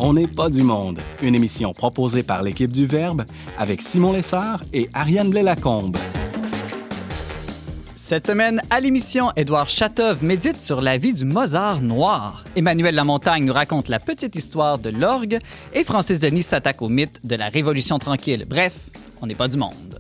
On n'est pas du monde, une émission proposée par l'équipe du Verbe avec Simon Lessard et Ariane Blais-Lacombe. Cette semaine, à l'émission, Édouard Chatov médite sur la vie du Mozart noir. Emmanuel Lamontagne nous raconte la petite histoire de l'orgue et Francis Denis s'attaque au mythe de la Révolution tranquille. Bref, on n'est pas du monde.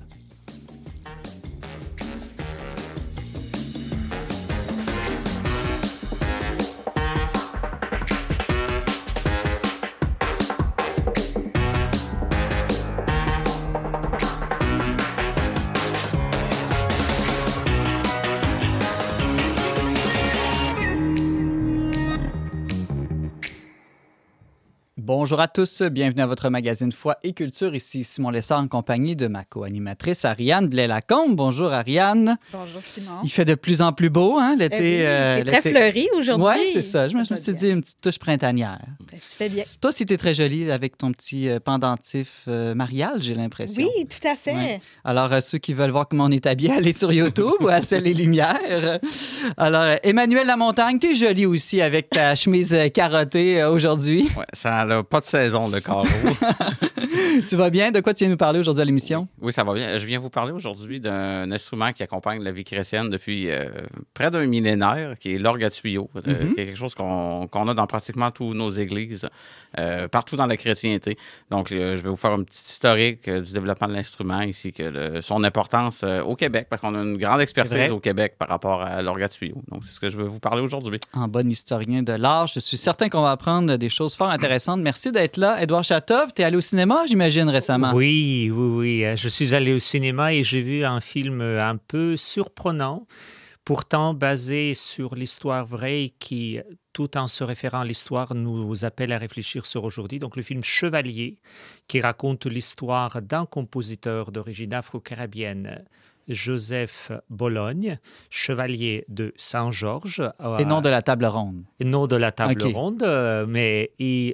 Bonjour à tous, bienvenue à votre magazine Foi et Culture. Ici Simon Lessard en compagnie de ma co-animatrice Ariane Blais-Lacombe. Bonjour Ariane. Bonjour Simon. Il fait de plus en plus beau, hein, l'été. Oui, très fleuri aujourd'hui. Oui, c'est ça. Je me suis dit une petite touche printanière. Ben, tu fais bien. Toi aussi, tu es très jolie avec ton petit pendentif marial, j'ai l'impression. Oui, tout à fait. Ouais. Alors, ceux qui veulent voir comment on est habillé, allez sur YouTube ou à Ciel et Lumière. Alors, Emmanuel Lamontagne, tu es jolie aussi avec ta chemise carottée aujourd'hui. Ouais, ça n'a pas de saison, le carreau. Tu vas bien? De quoi tu viens nous parler aujourd'hui à l'émission? Oui, ça va bien. Je viens vous parler aujourd'hui d'un instrument qui accompagne la vie chrétienne depuis près d'un millénaire, qui est l'orgue à tuyau, qui est quelque chose qu'on a dans pratiquement toutes nos églises, partout dans la chrétienté. Donc, je vais vous faire un petit historique du développement de l'instrument, ainsi que son importance au Québec, parce qu'on a une grande expertise au Québec par rapport à l'orgue à tuyau. Donc, c'est ce que je vais vous parler aujourd'hui. En bon historien de l'art, je suis certain qu'on va apprendre des choses fort intéressantes. Merci d'être là. Édouard Chatov, tu es allé au cinéma, j'imagine, récemment. Oui. Je suis allé au cinéma et j'ai vu un film un peu surprenant, pourtant basé sur l'histoire vraie qui, tout en se référant à l'histoire, nous appelle à réfléchir sur aujourd'hui. Donc le film Chevalier, qui raconte l'histoire d'un compositeur d'origine afro-caribéenne, Joseph Bologne, chevalier de Saint-Georges. Et non de la table ronde. Non de la table ronde, mais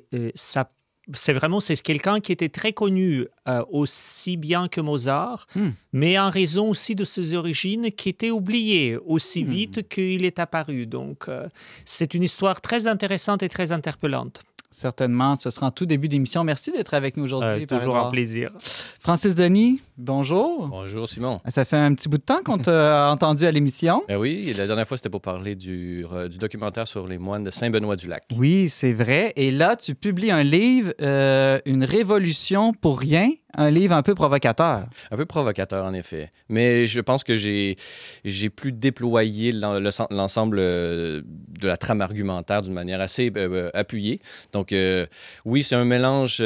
c'est quelqu'un qui était très connu aussi bien que Mozart, mais en raison aussi de ses origines qui étaient oubliées aussi vite qu'il est apparu. Donc, c'est une histoire très intéressante et très interpellante. Certainement, ce sera en tout début d'émission. Merci d'être avec nous aujourd'hui. C'est toujours un plaisir. Francis Denis, bonjour. Bonjour Simon. Ça fait un petit bout de temps qu'on t'a entendu à l'émission. Ben oui, la dernière fois, c'était pour parler du documentaire sur les moines de Saint-Benoît-du-Lac. Oui, c'est vrai. Et là, tu publies un livre, Une révolution pour rien, un livre un peu provocateur. Un peu provocateur, en effet. Mais je pense que j'ai pu déployer l'ensemble de la trame argumentaire d'une manière assez appuyée. Donc, oui, c'est un mélange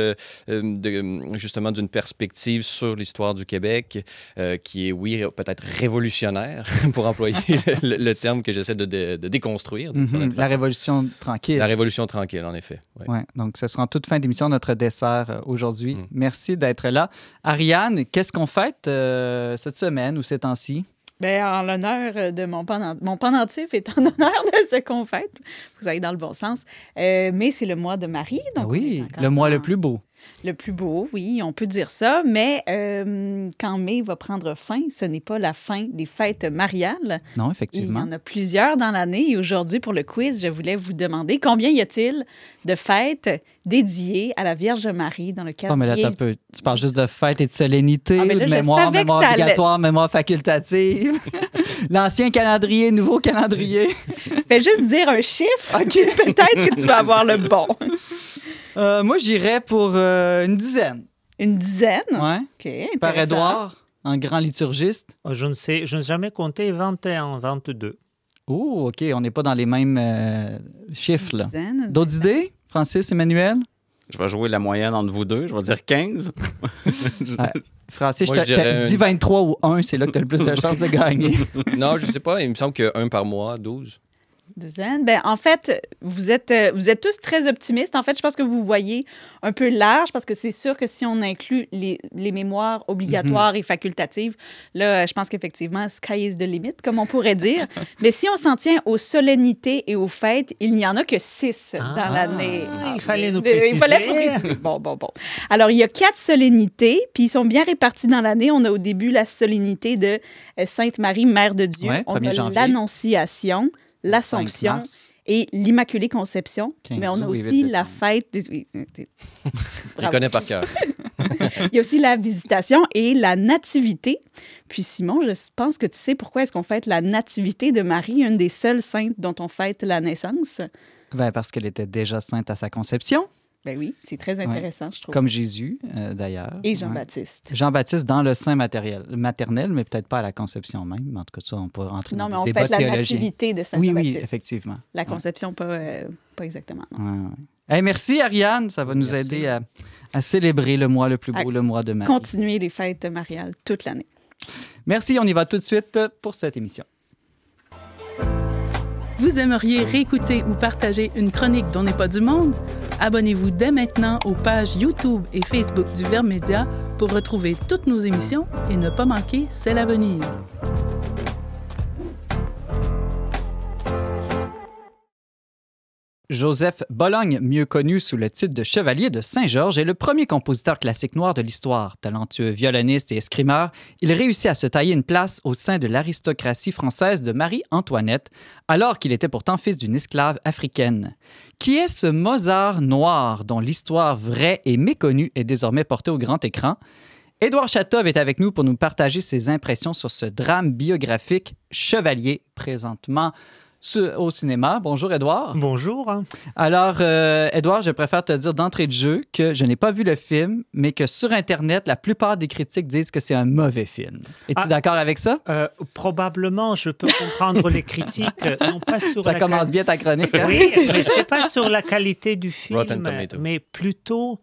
justement d'une perspective sur l'histoire du Québec qui est, oui, peut-être révolutionnaire, pour employer le terme que j'essaie de déconstruire. La révolution tranquille. La révolution tranquille, en effet. Oui. Ouais, donc, ce sera en toute fin d'émission notre dessert aujourd'hui. Merci d'être là. Ariane, qu'est-ce qu'on fête cette semaine ou ces temps-ci? Bien, en l'honneur de mon pendentif est en honneur de ce qu'on fête. Vous allez dans le bon sens. Mais c'est le mois de Marie. Donc oui, le mois le plus beau. Le plus beau, oui, on peut dire ça. Mais quand mai va prendre fin, ce n'est pas la fin des fêtes mariales. Non, effectivement. Il y en a plusieurs dans l'année. Et aujourd'hui, pour le quiz, je voulais vous demander combien y a-t-il de fêtes dédiées à la Vierge Marie dans le calendrier? Oh, mais là, tu parles juste de fêtes et de solennité, là, de mémoire obligatoire, mémoire facultative. L'ancien calendrier, nouveau calendrier. Fais juste dire un chiffre, peut-être que tu vas avoir le bon. Moi, j'irais pour une dizaine. Une dizaine? Oui. OK, par Édouard, un grand liturgiste. Je n'ai jamais compté 21, 22. Oh, OK, on n'est pas dans les mêmes chiffres, là. Dizaine, d'autres idées, Francis, Emmanuel? Je vais jouer la moyenne entre vous deux. Je vais dire 15. Francis, je dis 23 ou 1, c'est là que tu as le plus de chances de gagner. Non, je ne sais pas. Il me semble que 1 par mois, 12. Douzaine. Ben, en fait, vous êtes tous très optimistes. En fait, je pense que vous voyez un peu large parce que c'est sûr que si on inclut les mémoires obligatoires et facultatives, là, je pense qu'effectivement, sky is the limit, comme on pourrait dire. Mais si on s'en tient aux solennités et aux fêtes, il n'y en a que 6 dans l'année. Il fallait nous préciser. Il fallait préciser. Bon. Alors, il y a 4 solennités, puis ils sont bien répartis dans l'année. On a au début la solennité de Sainte Marie, Mère de Dieu. Ouais, on a janvier. l'Annonciation, l'Assomption et l'Immaculée Conception. Mais on a 15 août et aussi 8 la décembre. fête... Je connais par cœur. Il y a aussi la Visitation et la Nativité. Puis Simon, je pense que tu sais pourquoi est-ce qu'on fête la Nativité de Marie, une des seules saintes dont on fête la naissance. Ben, parce qu'elle était déjà sainte à sa conception, Ben oui, c'est très intéressant, je trouve. comme Jésus, d'ailleurs. Et Ouais. Jean-Baptiste. Jean-Baptiste dans le sein maternel, mais peut-être pas à la conception même. En tout cas, ça, on peut rentrer Non, mais dans on le débat fête la théologien. Nativité de Saint Oui, Jean-Baptiste. oui, effectivement. La conception, pas exactement. Non. Ouais, ouais. Hey, merci, Ariane. Ça va nous aider à célébrer le mois le plus beau, À le mois de mai. Continuer les fêtes mariales toute l'année. Merci, on y va tout de suite pour cette émission. Vous aimeriez réécouter ou partager une chronique dont n'est pas du monde? Abonnez-vous dès maintenant aux pages YouTube et Facebook du Verbe Média pour retrouver toutes nos émissions et ne pas manquer Celle à venir. Joseph Bologne, mieux connu sous le titre de Chevalier de Saint-Georges, est le premier compositeur classique noir de l'histoire. Talentueux violoniste et escrimeur, il réussit à se tailler une place au sein de l'aristocratie française de Marie-Antoinette, alors qu'il était pourtant fils d'une esclave africaine. Qui est ce Mozart noir dont l'histoire vraie et méconnue est désormais portée au grand écran? Édouard Chatov est avec nous pour nous partager ses impressions sur ce drame biographique Chevalier, présentement au cinéma. Bonjour, Édouard. Bonjour. Alors, Édouard, je préfère te dire d'entrée de jeu que je n'ai pas vu le film, mais que sur Internet, la plupart des critiques disent que c'est un mauvais film. Es-tu d'accord avec ça? Probablement, je peux comprendre les critiques, non pas sur Ça commence bien ta chronique. Hein? Oui, mais c'est pas sur la qualité du film, Rotten Tomato. mais plutôt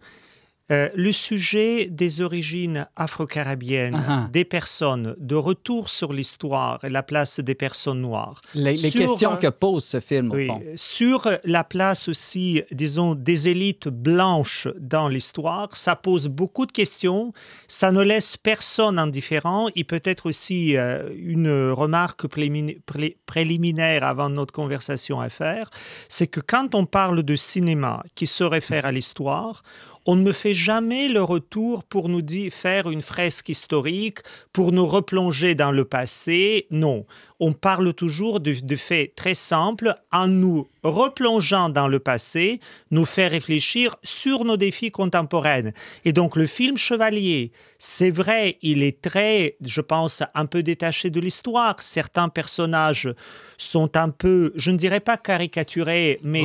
le sujet des origines afro-caribéennes, Uh-huh. des personnes, de retour sur l'histoire et la place des personnes noires. Les Sur, questions que pose ce film, au Oui, fond. sur la place aussi, disons, des élites blanches dans l'histoire, ça pose beaucoup de questions. Ça ne laisse personne indifférent. Et peut-être aussi une remarque préliminaire avant notre conversation à faire, c'est que quand on parle de cinéma qui se réfère à l'histoire, on ne fait jamais le retour pour nous faire une fresque historique, pour nous replonger dans le passé. Non, on parle toujours de faits très simples. En nous replongeant dans le passé, nous faire réfléchir sur nos défis contemporains. Et donc le film Chevalier, c'est vrai, il est très, je pense, un peu détaché de l'histoire. Certains personnages sont un peu, je ne dirais pas caricaturés, mais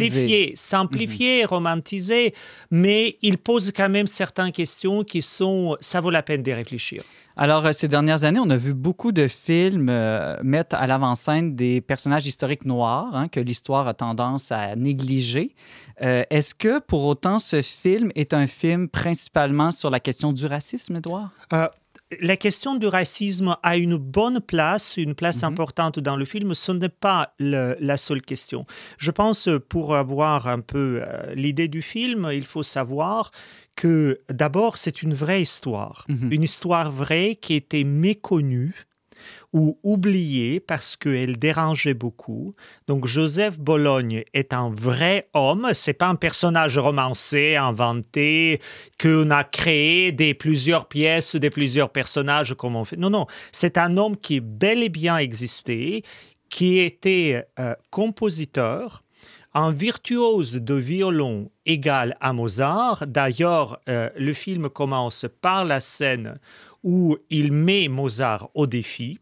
simplifiés, romantisés, mais il pose quand même certaines questions qui sont, ça vaut la peine de réfléchir. Alors, ces dernières années, on a vu beaucoup de films mettre à l'avant-scène des personnages historiques noirs, hein, que l'histoire a tendance à négliger. Est-ce que, pour autant, ce film est un film principalement sur la question du racisme, Édouard? La question du racisme a une bonne place, une place importante dans le film. Ce n'est pas la seule question. Je pense, pour avoir un peu l'idée du film, il faut savoir que d'abord, c'est une vraie histoire. Une histoire vraie qui était méconnue ou oubliée parce qu'elle dérangeait beaucoup. Donc Joseph Bologne est un vrai homme, c'est pas un personnage romancé, inventé, qu'on a créé des plusieurs pièces, des plusieurs personnages comme on fait. Non, non, c'est un homme qui bel et bien existé, qui était compositeur, un virtuose de violon égal à Mozart. D'ailleurs, le film commence par la scène où il met Mozart au défi.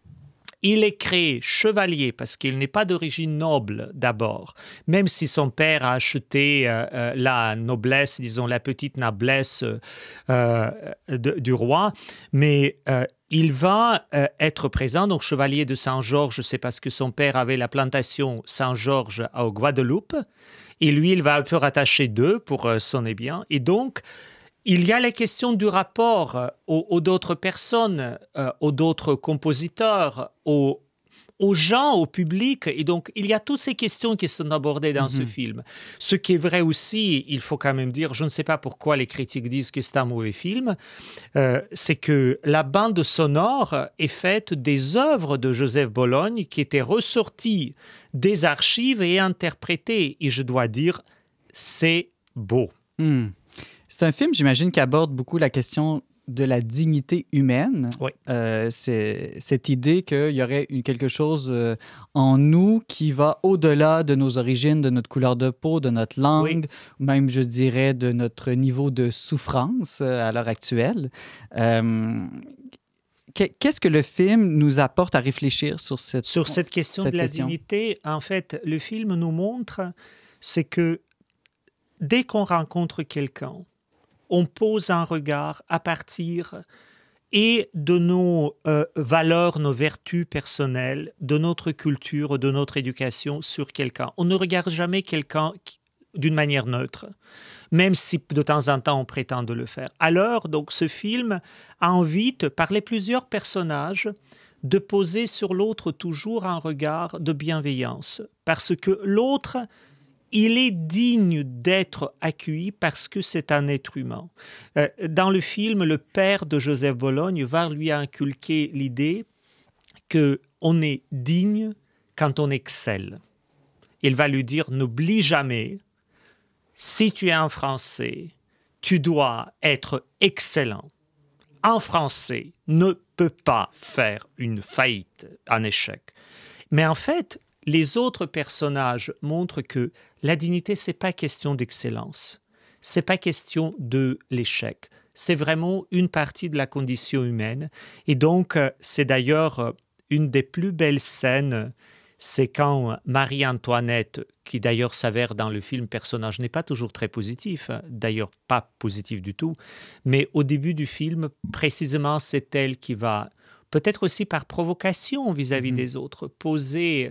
Il est créé chevalier parce qu'il n'est pas d'origine noble d'abord, même si son père a acheté la noblesse, disons la petite noblesse du roi, mais il va être présent, donc chevalier de Saint-Georges, c'est parce que son père avait la plantation Saint-Georges au Guadeloupe, et lui, il va un peu rattacher d'eux pour sonner bien, et donc il y a la question du rapport aux d'autres personnes, aux d'autres compositeurs, aux gens, au public. Et donc, il y a toutes ces questions qui sont abordées dans ce film. Ce qui est vrai aussi, il faut quand même dire, je ne sais pas pourquoi les critiques disent que c'est un mauvais film, c'est que la bande sonore est faite des œuvres de Joseph Bologne qui étaient ressorties des archives et interprétées. Et je dois dire, c'est beau. C'est un film, j'imagine, qui aborde beaucoup la question de la dignité humaine. Oui. C'est cette idée qu'il y aurait quelque chose en nous qui va au-delà de nos origines, de notre couleur de peau, de notre langue, même, je dirais, de notre niveau de souffrance à l'heure actuelle. Qu'est-ce que le film nous apporte à réfléchir sur cette question de la dignité? En fait, le film nous montre, c'est que dès qu'on rencontre quelqu'un, on pose un regard à partir et de nos valeurs, nos vertus personnelles, de notre culture, de notre éducation sur quelqu'un. On ne regarde jamais quelqu'un d'une manière neutre, même si de temps en temps on prétend de le faire. Alors, donc, ce film invite, par les plusieurs personnages, de poser sur l'autre toujours un regard de bienveillance, parce que l'autre, il est digne d'être accueilli parce que c'est un être humain. Dans le film, le père de Joseph Bologne va lui inculquer l'idée qu'on est digne quand on excelle. Il va lui dire, n'oublie jamais, si tu es un Français, tu dois être excellent. Un Français ne peut pas faire une faillite, un échec. Mais en fait, les autres personnages montrent que la dignité, ce n'est pas question d'excellence. Ce n'est pas question de l'échec. C'est vraiment une partie de la condition humaine. Et donc, c'est d'ailleurs une des plus belles scènes, c'est quand Marie-Antoinette, qui d'ailleurs s'avère dans le film personnage, n'est pas toujours très positif, d'ailleurs pas positif du tout, mais au début du film, précisément, c'est elle qui va, peut-être aussi par provocation vis-à-vis des autres, poser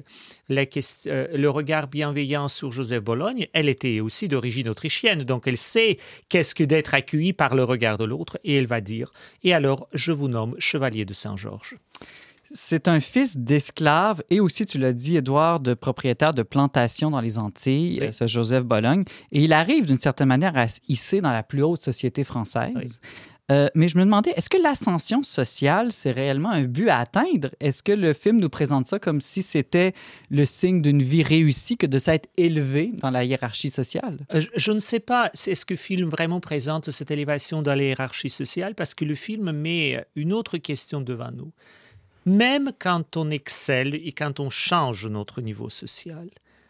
le regard bienveillant sur Joseph Bologne. Elle était aussi d'origine autrichienne, donc elle sait qu'est-ce que d'être accueillie par le regard de l'autre, et elle va dire « Et alors, je vous nomme chevalier de Saint-Georges ». C'est un fils d'esclave et aussi, tu l'as dit, Édouard, de propriétaire de plantation dans les Antilles, ce Joseph Bologne. Et il arrive d'une certaine manière à se hisser dans la plus haute société française. Mais je me demandais, est-ce que l'ascension sociale, c'est réellement un but à atteindre? Est-ce que le film nous présente ça comme si c'était le signe d'une vie réussie que de s'être élevé dans la hiérarchie sociale? Je ne sais pas, est-ce que le film vraiment présente cette élévation dans la hiérarchie sociale? Parce que le film met une autre question devant nous. Même quand on excelle et quand on change notre niveau social,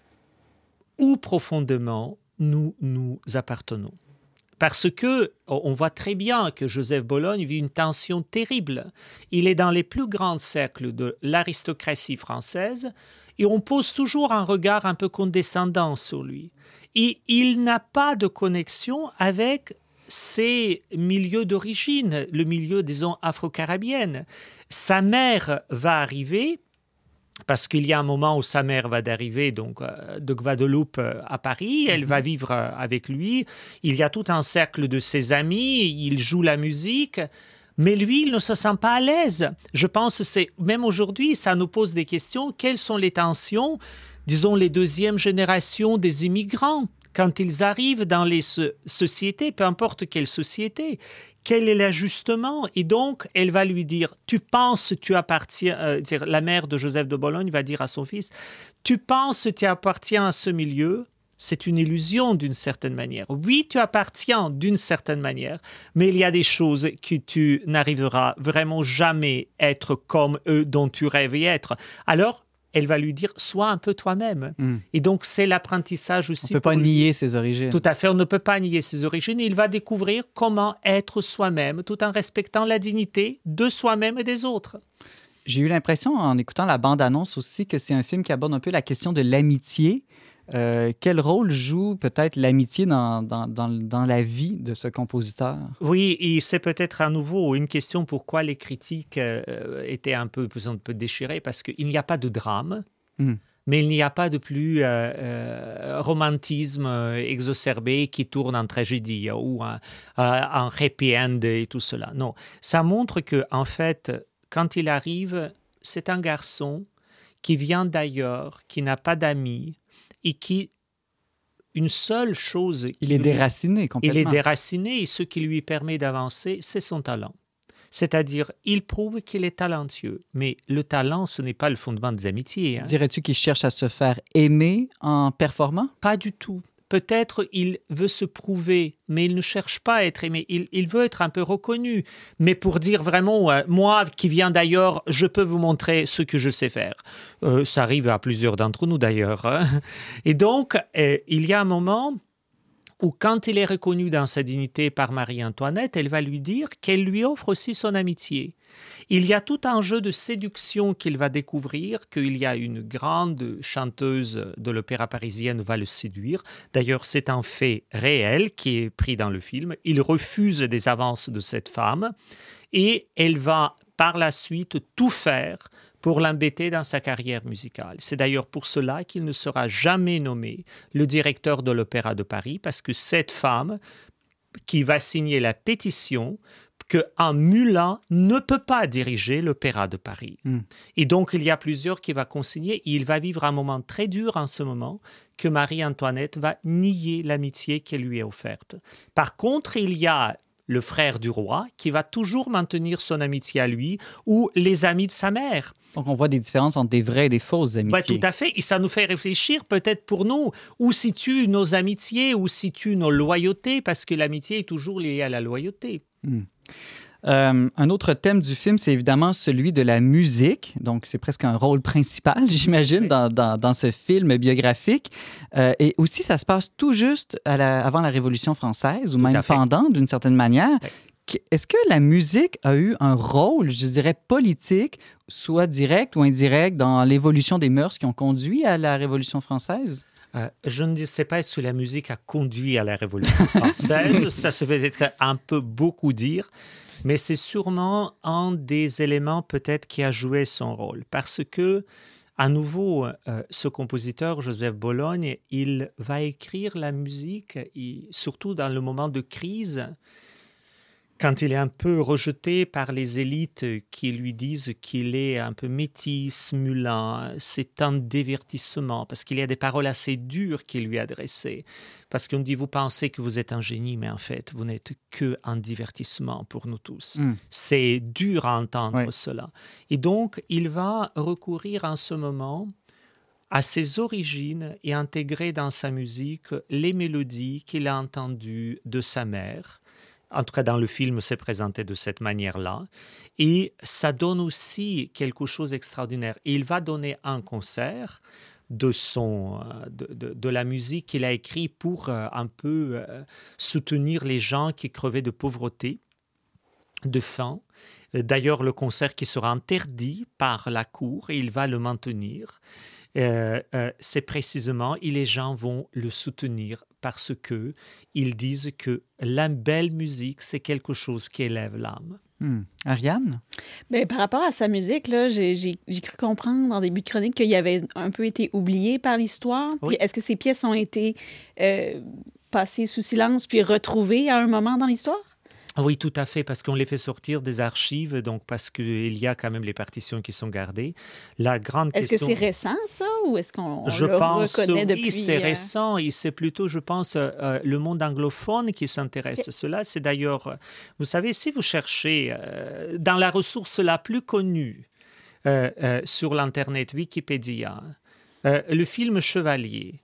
où profondément nous appartenons? Parce qu'on voit très bien que Joseph Bologne vit une tension terrible. Il est dans les plus grands cercles de l'aristocratie française et on pose toujours un regard un peu condescendant sur lui. Et il n'a pas de connexion avec ses milieux d'origine, le milieu, disons, afro-caribéenne. Sa mère va arriver, parce qu'il y a un moment où sa mère va d'arriver donc, de Guadeloupe à Paris, elle va vivre avec lui, il y a tout un cercle de ses amis, il joue la musique, mais lui, il ne se sent pas à l'aise. Je pense que même aujourd'hui, ça nous pose des questions, quelles sont les tensions, disons, les deuxièmes générations des immigrants, quand ils arrivent dans les sociétés, peu importe quelle société, quel est l'ajustement? Et donc, elle va lui dire, tu penses, tu appartiens, la mère de Joseph de Bologne va dire à son fils, tu penses, tu appartiens à ce milieu, c'est une illusion d'une certaine manière. Oui, tu appartiens d'une certaine manière, mais il y a des choses que tu n'arriveras vraiment jamais à être comme eux dont tu rêvais être. Alors, elle va lui dire, sois un peu toi-même. Et donc, c'est l'apprentissage aussi. On ne peut pas nier ses origines. Tout à fait, on ne peut pas nier ses origines. Il va découvrir comment être soi-même, tout en respectant la dignité de soi-même et des autres. J'ai eu l'impression, en écoutant la bande-annonce aussi, que c'est un film qui aborde un peu la question de l'amitié. Quel rôle joue peut-être l'amitié dans la vie de ce compositeur? Oui, et c'est peut-être à nouveau une question pourquoi les critiques étaient un peu déchirées, parce qu'il n'y a pas de drame, mais il n'y a pas de plus romantisme exacerbé qui tourne en tragédie ou en happy end et tout cela. Non, ça montre que en fait, quand il arrive, c'est un garçon qui vient d'ailleurs, qui n'a pas d'amis, et qui, une seule chose... Il est déraciné complètement. Il est déraciné et ce qui lui permet d'avancer, c'est son talent. C'est-à-dire, il prouve qu'il est talentueux. Mais le talent, ce n'est pas le fondement des amitiés. Dirais-tu qu'il cherche à se faire aimer en performant? Pas du tout. peut-être il veut se prouver, mais il ne cherche pas à être aimé. Il veut être un peu reconnu. Mais pour dire vraiment, moi qui viens d'ailleurs, je peux vous montrer ce que je sais faire. Ça arrive à plusieurs d'entre nous d'ailleurs. Hein. Et donc, il y a un moment où quand il est reconnu dans sa dignité par Marie-Antoinette, elle va lui dire qu'elle lui offre aussi son amitié. Il y a tout un jeu de séduction qu'il va découvrir, qu'il y a une grande chanteuse de l'opéra parisienne va le séduire. D'ailleurs, c'est un fait réel qui est pris dans le film. Il refuse des avances de cette femme et elle va par la suite tout faire pour l'embêter dans sa carrière musicale. C'est d'ailleurs pour cela qu'il ne sera jamais nommé le directeur de l'Opéra de Paris, parce que cette femme qui va signer la pétition qu'un mulat ne peut pas diriger l'Opéra de Paris. Et donc, il y a plusieurs qui vont consigner. Et il va vivre un moment très dur en ce moment, que Marie-Antoinette va nier l'amitié qu'elle lui est offerte. Par contre, il y a le frère du roi, qui va toujours maintenir son amitié à lui, ou les amis de sa mère. Donc, on voit des différences entre des vraies et des fausses amitiés. Ouais, tout à fait. Et ça nous fait réfléchir peut-être pour nous, où situent nos amitiés, où situent nos loyautés, parce que l'amitié est toujours liée à la loyauté. Un autre thème du film, c'est évidemment celui de la musique. Donc, c'est presque un rôle principal, j'imagine, dans ce film biographique. Et aussi, ça se passe tout juste avant la Révolution française, ou Tout même à fait. pendant, d'une certaine manière. Oui. Est-ce que la musique a eu un rôle, je dirais, politique, soit direct ou indirect, dans l'évolution des mœurs qui ont conduit à la Révolution française? Je ne sais pas si la musique a conduit à la Révolution française. Ça se fait être un peu beaucoup dire. Mais c'est sûrement un des éléments peut-être qui a joué son rôle. Parce que, à nouveau, ce compositeur, Joseph Bologne, il va écrire la musique, surtout dans le moment de crise, quand il est un peu rejeté par les élites qui lui disent qu'il est un peu métis, mulat, c'est un divertissement, parce qu'il y a des paroles assez dures qu'il lui adressaient. Parce qu'on dit, vous pensez que vous êtes un génie, mais en fait, vous n'êtes qu'un divertissement pour nous tous. C'est dur à entendre cela. Et donc, il va recourir en ce moment à ses origines et intégrer dans sa musique les mélodies qu'il a entendues de sa mère. En tout cas, dans le film, c'est présenté de cette manière-là. Et ça donne aussi quelque chose d'extraordinaire. Il va donner un concert de la musique qu'il a écrit pour un peu soutenir les gens qui crevaient de pauvreté, de faim. D'ailleurs, le concert qui sera interdit par la cour, et il va le maintenir. C'est précisément, et les gens vont le soutenir parce que ils disent que la belle musique, c'est quelque chose qui élève l'âme. Ariane? Bien, par rapport à sa musique, là, j'ai cru comprendre en début de chronique qu'il avait un peu été oublié par l'histoire. Oui. Puis est-ce que ces pièces ont été passées sous silence puis retrouvées à un moment dans l'histoire? Oui, tout à fait, parce qu'on les fait sortir des archives, donc parce qu'il y a quand même les partitions qui sont gardées. La grande Est-ce question... que c'est récent, ça, ou est-ce qu'on Je le pense, reconnaît oui, depuis... c'est récent, et c'est plutôt, je pense, le monde anglophone qui s'intéresse à cela. C'est d'ailleurs, vous savez, si vous cherchez dans la ressource la plus connue sur l'Internet, Wikipédia, le film Chevalier,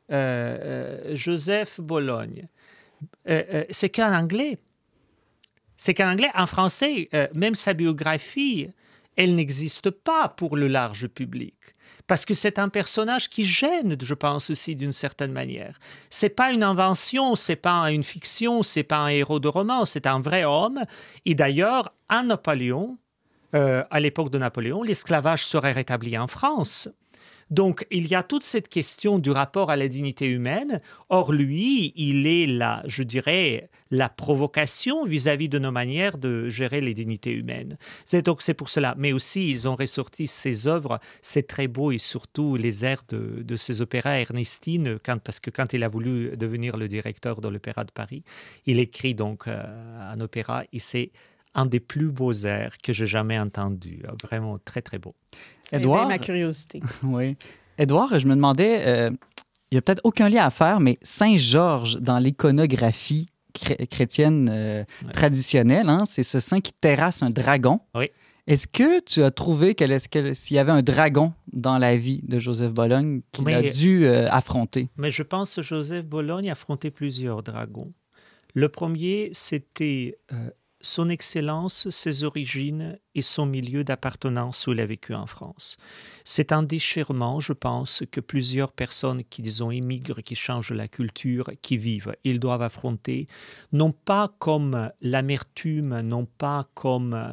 Joseph Bologne, c'est qu'en anglais. C'est qu'en anglais, en français, même sa biographie, elle n'existe pas pour le large public. Parce que c'est un personnage qui gêne, je pense aussi, d'une certaine manière. C'est pas une invention, c'est pas une fiction, c'est pas un héros de roman, c'est un vrai homme. Et d'ailleurs, à Napoléon, à l'époque de Napoléon, l'esclavage serait rétabli en France. Donc, il y a toute cette question du rapport à la dignité humaine. Or, lui, il est je dirais, la provocation vis-à-vis de nos manières de gérer les dignités humaines. Donc, c'est pour cela. Mais aussi, ils ont ressorti ses œuvres. C'est très beau, et surtout les airs de ses opéras Ernestine, parce que quand il a voulu devenir le directeur de l'Opéra de Paris, il écrit donc un opéra, et c'est un des plus beaux airs que j'ai jamais entendu. Vraiment très, très beau. Édouard, ma curiosité. Oui. Édouard, je me demandais, il n'y a peut-être aucun lien à faire, mais Saint-Georges, dans l'iconographie chrétienne traditionnelle, hein, c'est ce saint qui terrasse un dragon. Oui. Est-ce que tu as trouvé s'il y avait un dragon dans la vie de Joseph Bologne qu'il a dû affronter? Mais je pense que Joseph Bologne a affronté plusieurs dragons. Le premier, c'était son excellence, ses origines et son milieu d'appartenance où il a vécu en France. C'est un déchirement, je pense, que plusieurs personnes qui, disons, immigrent, qui changent la culture, qui vivent, ils doivent affronter, non pas comme l'amertume, non pas comme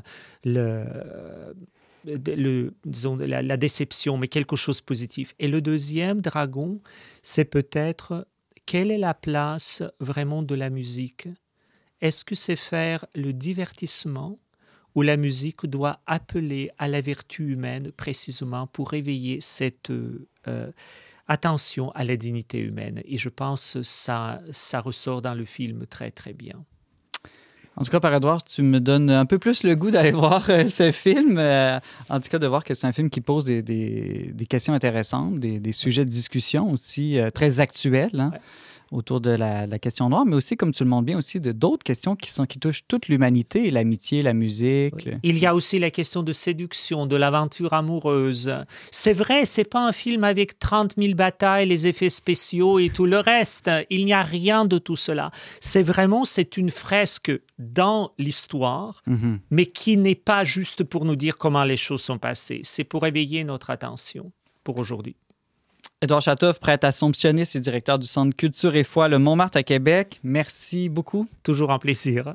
disons, la déception, mais quelque chose de positif. Et le deuxième dragon, c'est peut-être quelle est la place vraiment de la musique? Est-ce que c'est faire le divertissement ou la musique doit appeler à la vertu humaine précisément pour réveiller cette attention à la dignité humaine? Et je pense que ça ressort dans le film très, très bien. En tout cas, par Edouard, tu me donnes un peu plus le goût d'aller voir ce film. En tout cas, de voir que c'est un film qui pose des questions intéressantes, des sujets de discussion aussi très actuels. Hein? Ouais. Autour de la question noire, mais aussi, comme tu le montres bien, aussi d'autres questions qui touchent toute l'humanité, l'amitié, la musique. Oui. Il y a aussi la question de séduction, de l'aventure amoureuse. C'est vrai, c'est pas un film avec 30 000 batailles, les effets spéciaux et tout le reste. Il n'y a rien de tout cela. C'est une fresque dans l'histoire, mais qui n'est pas juste pour nous dire comment les choses sont passées. C'est pour éveiller notre attention pour aujourd'hui. Édouard Chatov, prêtre assomptionniste et directeur du Centre Culture et Foi Le Montmartre à Québec. Merci beaucoup. Toujours un plaisir.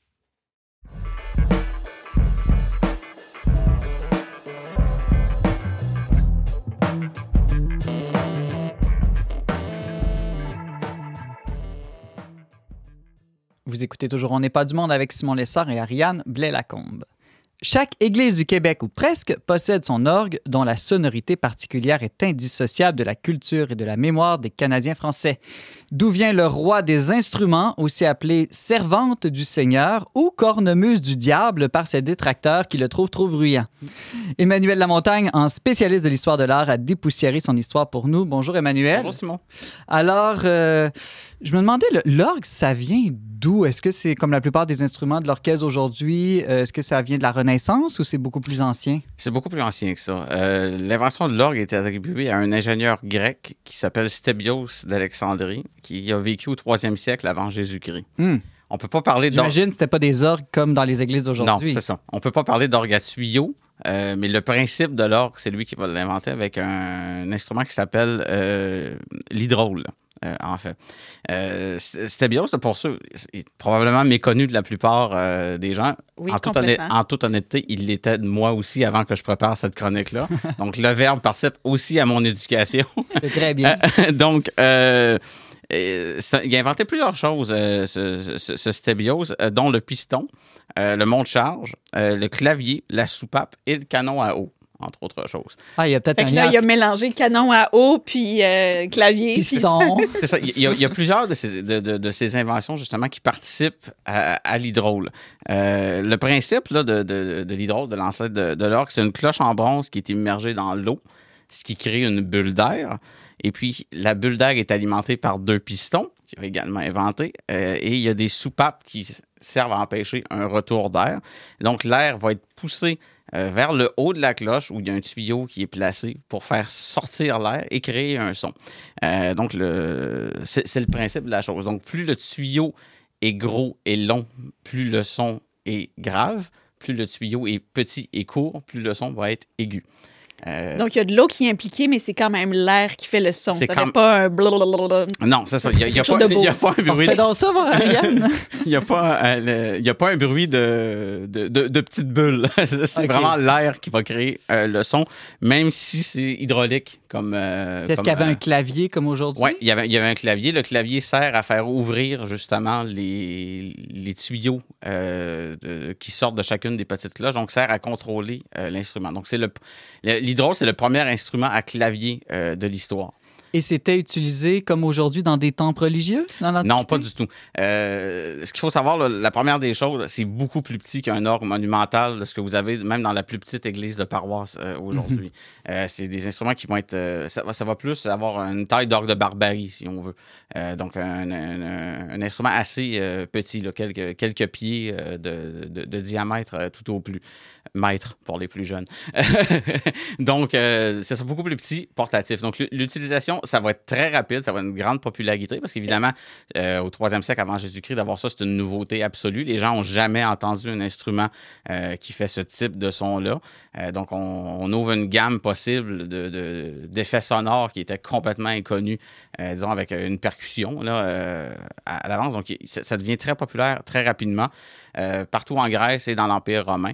Vous écoutez toujours On n'est pas du monde avec Simon Lessard et Ariane Blais-Lacombe. Chaque église du Québec, ou presque, possède son orgue dont la sonorité particulière est indissociable de la culture et de la mémoire des Canadiens français. D'où vient le roi des instruments, aussi appelé servante du Seigneur ou cornemuse du diable par ses détracteurs qui le trouvent trop bruyant. Emmanuel Lamontagne, en spécialiste de l'histoire de l'art, a dépoussiéré son histoire pour nous. Bonjour Emmanuel. Bonjour Simon. Alors, je me demandais, l'orgue, ça vient d'où? Est-ce que c'est comme la plupart des instruments de l'orchestre aujourd'hui? Est-ce que ça vient de la Renaissance ou c'est beaucoup plus ancien? C'est beaucoup plus ancien que ça. L'invention de l'orgue est attribuée à un ingénieur grec qui s'appelle Stébios d'Alexandrie, qui a vécu au 3e siècle avant Jésus-Christ. On peut pas parler d'orgue. J'imagine que c'était pas des orgues comme dans les églises d'aujourd'hui. Non, c'est ça. On peut pas parler d'orgue à tuyau, mais le principe de l'orgue, c'est lui qui va l'inventer avec un instrument qui s'appelle l'hydraule. En fait. Stébios, pour ceux, est probablement méconnu de la plupôt des gens. Oui, en toute honnêteté, il l'était de moi aussi avant que je prépare cette chronique-là. Donc, le verbe participe aussi à mon éducation. C'est très bien. Donc, il a inventé plusieurs choses, ce Stébios, dont le piston, le monte-charge, le clavier, la soupape et le canon à eau, entre autres choses. Ah, il y a peut-être il a mélangé canon à eau puis clavier. Piston. C'est ça. Il y a plusieurs de ces inventions, justement, qui participent à l'hydraule. Le principe là, de l'hydraule, de l'ancêtre de l'orgue, c'est une cloche en bronze qui est immergée dans l'eau, ce qui crée une bulle d'air. Et puis, la bulle d'air est alimentée par 2 pistons, qu'il a également inventé, et il y a des soupapes qui servent à empêcher un retour d'air. Donc, l'air va être poussé vers le haut de la cloche où il y a un tuyau qui est placé pour faire sortir l'air et créer un son. Donc, c'est le principe de la chose. Donc, plus le tuyau est gros et long, plus le son est grave. Plus le tuyau est petit et court, plus le son va être aigu. Donc, il y a de l'eau qui est impliquée, mais c'est quand même l'air qui fait le son. Ça n'est pas un blablabla. Non, c'est ça. Il n'y a pas un bruit. Fais donc ça, Ariane. Il n'y a pas un bruit de petites bulles. C'est vraiment l'air qui va créer le son, même si c'est hydraulique. Est-ce qu'il y avait un clavier comme aujourd'hui? Oui, il y avait un clavier. Le clavier sert à faire ouvrir justement les tuyaux qui sortent de chacune des petites cloches. Donc, sert à contrôler l'instrument. Donc, l'hydraule, c'est le premier instrument à clavier de l'histoire. Et c'était utilisé comme aujourd'hui dans des temples religieux dans l'Antiquité? Non, pas du tout. Ce qu'il faut savoir, là, la première des choses, c'est beaucoup plus petit qu'un orgue monumental de ce que vous avez même dans la plus petite église de paroisse aujourd'hui. C'est des instruments qui vont être... ça va plus avoir une taille d'orgue de barbarie, si on veut. Donc, un instrument assez petit, là, quelques pieds de diamètre tout au plus. Mètres pour les plus jeunes. Donc, c'est beaucoup plus petit, portatif. Donc, l'utilisation, ça va être très rapide, ça va avoir une grande popularité parce qu'évidemment, au 3e siècle avant Jésus-Christ, d'avoir ça, c'est une nouveauté absolue. Les gens n'ont jamais entendu un instrument qui fait ce type de son-là. Donc, on ouvre une gamme possible d'effets sonores qui étaient complètement inconnus, disons, avec une percussion là, à l'avance. Donc, ça devient très populaire très rapidement, partout en Grèce et dans l'Empire romain.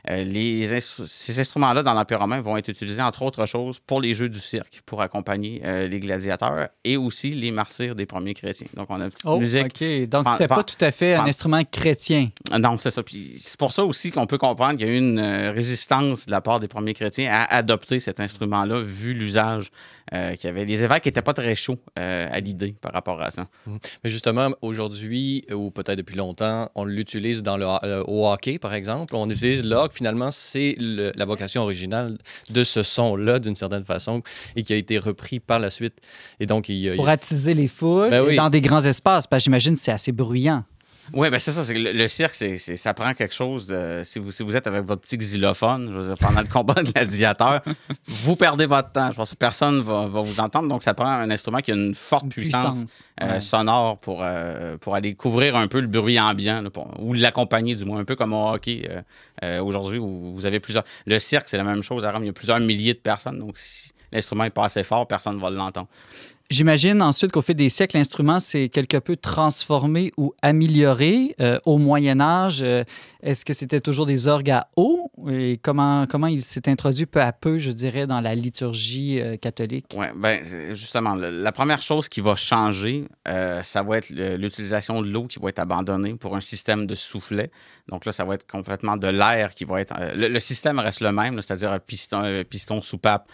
Ces instruments-là, dans l'Empire romain, vont être utilisés, entre autres choses, pour les jeux du cirque, pour accompagner les gladiateurs et aussi les martyrs des premiers chrétiens. Donc, on a une petite musique. OK. Donc, c'était pas tout à fait un instrument chrétien. Non, c'est ça. Puis c'est pour ça aussi qu'on peut comprendre qu'il y a eu une résistance de la part des premiers chrétiens à adopter cet instrument-là, vu l'usage qu'il y avait. Les évêques n'étaient pas très chauds à l'idée par rapport à ça. Mais justement, aujourd'hui, ou peut-être depuis longtemps, on l'utilise au hockey, par exemple. On utilise l'orgue. Finalement, c'est la vocation originale de ce son-là, d'une certaine façon, et qui a été repris par la suite. Et donc, pour attiser les foules dans des grands espaces, parce que j'imagine que c'est assez bruyant. Oui, bien c'est ça. Le cirque, ça prend quelque chose de... Si vous êtes avec votre petit xylophone, je veux dire, pendant le combat de gladiateur, vous perdez votre temps. Je pense que personne va vous entendre. Donc, ça prend un instrument qui a une forte puissance sonore pour aller couvrir un peu le bruit ambiant, là, ou l'accompagner, du moins, un peu comme au hockey aujourd'hui, où vous avez plusieurs... Le cirque, c'est la même chose à Rome. Il y a plusieurs milliers de personnes. Donc, si l'instrument n'est pas assez fort, personne ne va l'entendre. J'imagine ensuite qu'au fil des siècles, l'instrument s'est quelque peu transformé ou amélioré. Au Moyen Âge, est-ce que c'était toujours des orgues à eau? Et comment il s'est introduit peu à peu, je dirais, dans la liturgie catholique? Oui, bien, justement, la première chose qui va changer, ça va être l'utilisation de l'eau qui va être abandonnée pour un système de soufflet. Donc là, ça va être complètement de l'air qui va être... le système reste le même, là, c'est-à-dire un piston soupape,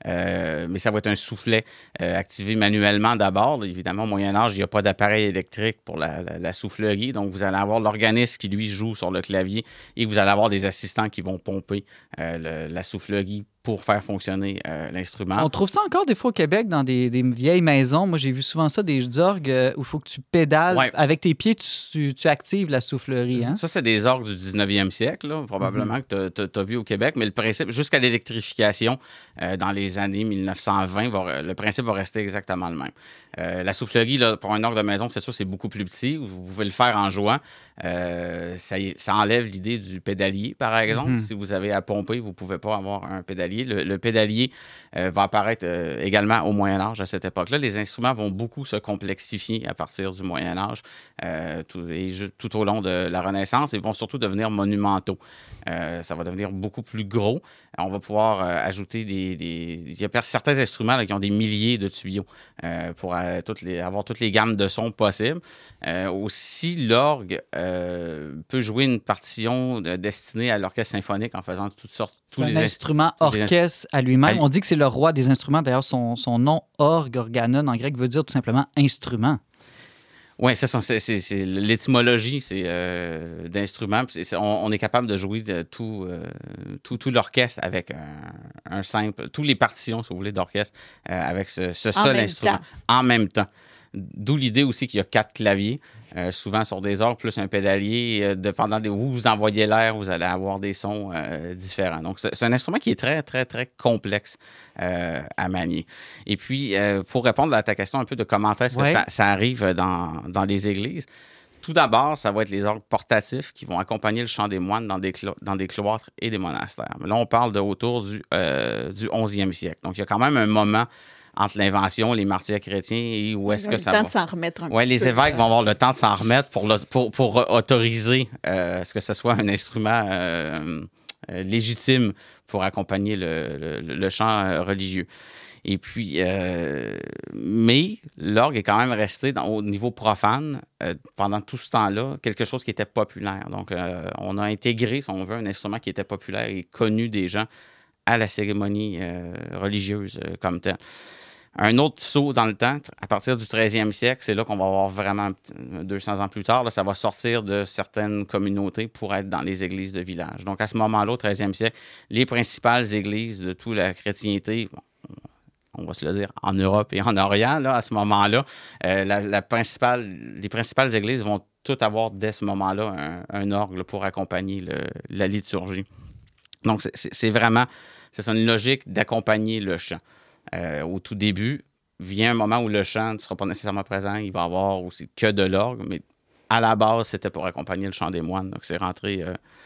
mais ça va être un soufflet activé manuellement d'abord. Évidemment, au Moyen-Âge, il n'y a pas d'appareil électrique pour la soufflerie. Donc, vous allez avoir l'organiste qui, lui, joue sur le clavier et vous allez avoir des assistants qui vont pomper la soufflerie pour faire fonctionner l'instrument. On trouve ça encore des fois au Québec dans des vieilles maisons. Moi, j'ai vu souvent ça, des orgues où il faut que tu pédales. Ouais. Avec tes pieds, tu actives la soufflerie. Hein? Ça, c'est des orgues du 19e siècle, là, probablement, que tu as vu au Québec. Mais le principe, jusqu'à l'électrification, dans les années 1920, le principe va rester exactement le même. La soufflerie, là, pour un orgue de maison, c'est sûr, c'est beaucoup plus petit. Vous pouvez le faire en jouant. Ça enlève l'idée du pédalier, par exemple. Si vous avez à pomper, vous ne pouvez pas avoir un pédalier. Le pédalier va apparaître également au Moyen-Âge à cette époque-là. Les instruments vont beaucoup se complexifier à partir du Moyen-Âge tout au long de la Renaissance et vont surtout devenir monumentaux. Ça va devenir beaucoup plus gros. On va pouvoir ajouter il y a certains instruments là, qui ont des milliers de tuyaux pour avoir toutes les gammes de sons possibles. Aussi, l'orgue peut jouer une partition destinée à l'orchestre symphonique en faisant toutes sortes... C'est un instrument orchestre à lui-même. On dit que c'est le roi des instruments. D'ailleurs, son nom, orgue, organon, en grec, veut dire tout simplement instrument. Oui, c'est l'étymologie d'instrument. On est capable de jouer tout l'orchestre avec un simple... Toutes les partitions, si vous voulez, d'orchestre avec ce seul instrument. En même temps. D'où l'idée aussi qu'il y a 4 claviers, souvent sur des orgues, plus un pédalier. Dépendant de où vous envoyez l'air, vous allez avoir des sons différents. Donc, c'est un instrument qui est très, très, très complexe à manier. Et puis, pour répondre à ta question un peu de comment est-ce que ça arrive dans les églises, tout d'abord, ça va être les orgues portatifs qui vont accompagner le chant des moines dans des cloîtres et des monastères. Mais là, on parle autour du 11e siècle. Donc, il y a quand même un moment entre l'invention, les martyrs chrétiens et où est-ce que ça va... le temps de s'en remettre un petit peu. Oui, les évêques vont avoir le temps de s'en remettre pour autoriser ce que ce soit un instrument légitime pour accompagner le chant religieux. Et puis, mais l'orgue est quand même resté au niveau profane pendant tout ce temps-là, quelque chose qui était populaire. Donc, on a intégré, si on veut, un instrument qui était populaire et connu des gens à la cérémonie religieuse comme telle. Un autre saut dans le temps, à partir du 13e siècle, c'est là qu'on va avoir vraiment, 200 ans plus tard, là, ça va sortir de certaines communautés pour être dans les églises de village. Donc, à ce moment-là, au 13e siècle, les principales églises de toute la chrétienté, on va se le dire, en Europe et en Orient, là, à ce moment-là, les principales églises vont toutes avoir, dès ce moment-là, un orgue là, pour accompagner la liturgie. Donc, c'est vraiment, c'est une logique d'accompagner le chant. Au tout début, vient un moment où le chant ne sera pas nécessairement présent. Il va y avoir aussi que de l'orgue, mais à la base, c'était pour accompagner le chant des moines. Donc, c'est rentré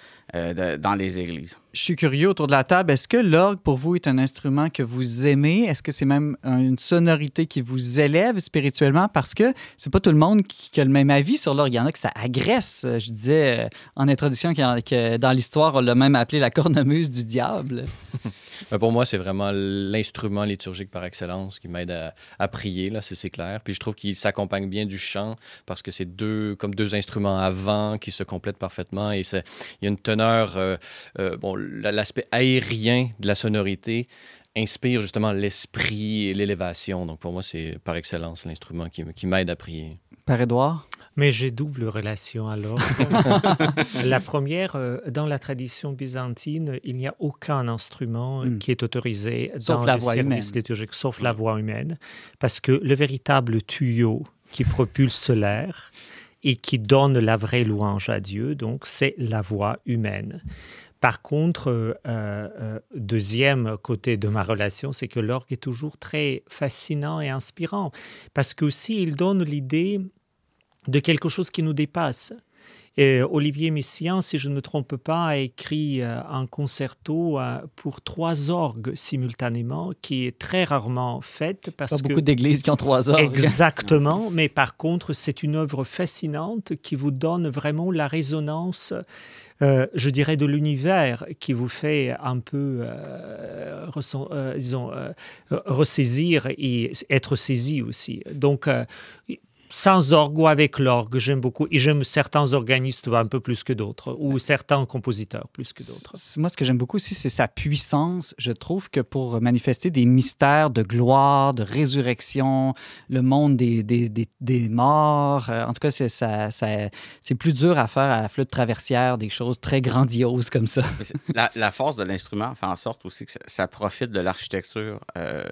dans les églises. Je suis curieux autour de la table. Est-ce que l'orgue, pour vous, est un instrument que vous aimez? Est-ce que c'est même une sonorité qui vous élève spirituellement? Parce que c'est pas tout le monde qui a le même avis sur l'orgue. Il y en a que ça agresse. Je disais en introduction que dans l'histoire, on l'a même appelé la cornemuse du diable. Pour moi, c'est vraiment l'instrument liturgique par excellence qui m'aide à prier, là, c'est clair. Puis je trouve qu'il s'accompagne bien du chant parce que c'est comme deux instruments à vent qui se complètent parfaitement. Et il y a une teneur, l'aspect aérien de la sonorité inspire justement l'esprit et l'élévation. Donc pour moi, c'est par excellence l'instrument qui m'aide à prier. Père Édouard? Mais j'ai double relation alors. La première, dans la tradition byzantine, il n'y a aucun instrument qui est autorisé dans le service liturgique, sauf la voix humaine, parce que le véritable tuyau qui propulse l'air et qui donne la vraie louange à Dieu, donc c'est la voix humaine. Par contre, deuxième côté de ma relation, c'est que l'orgue est toujours très fascinant et inspirant, parce qu'aussi il donne l'idée de quelque chose qui nous dépasse. Et Olivier Messiaen, si je ne me trompe pas, a écrit un concerto pour 3 orgues simultanément, qui est très rarement faite. Parce que beaucoup d'églises qui ont 3 orgues. Exactement, mais par contre, c'est une œuvre fascinante qui vous donne vraiment la résonance, je dirais, de l'univers, qui vous fait un peu, ressaisir et être saisi aussi. Donc, sans orgue ou avec l'orgue, j'aime beaucoup. Et j'aime certains organistes un peu plus que d'autres, ou certains compositeurs plus que d'autres. Moi, ce que j'aime beaucoup aussi, c'est sa puissance. Je trouve que pour manifester des mystères de gloire, de résurrection, le monde des morts, en tout cas, c'est plus dur à faire à la flûte traversière, des choses très grandioses comme ça. La force de l'instrument fait en sorte aussi que ça profite de l'architecture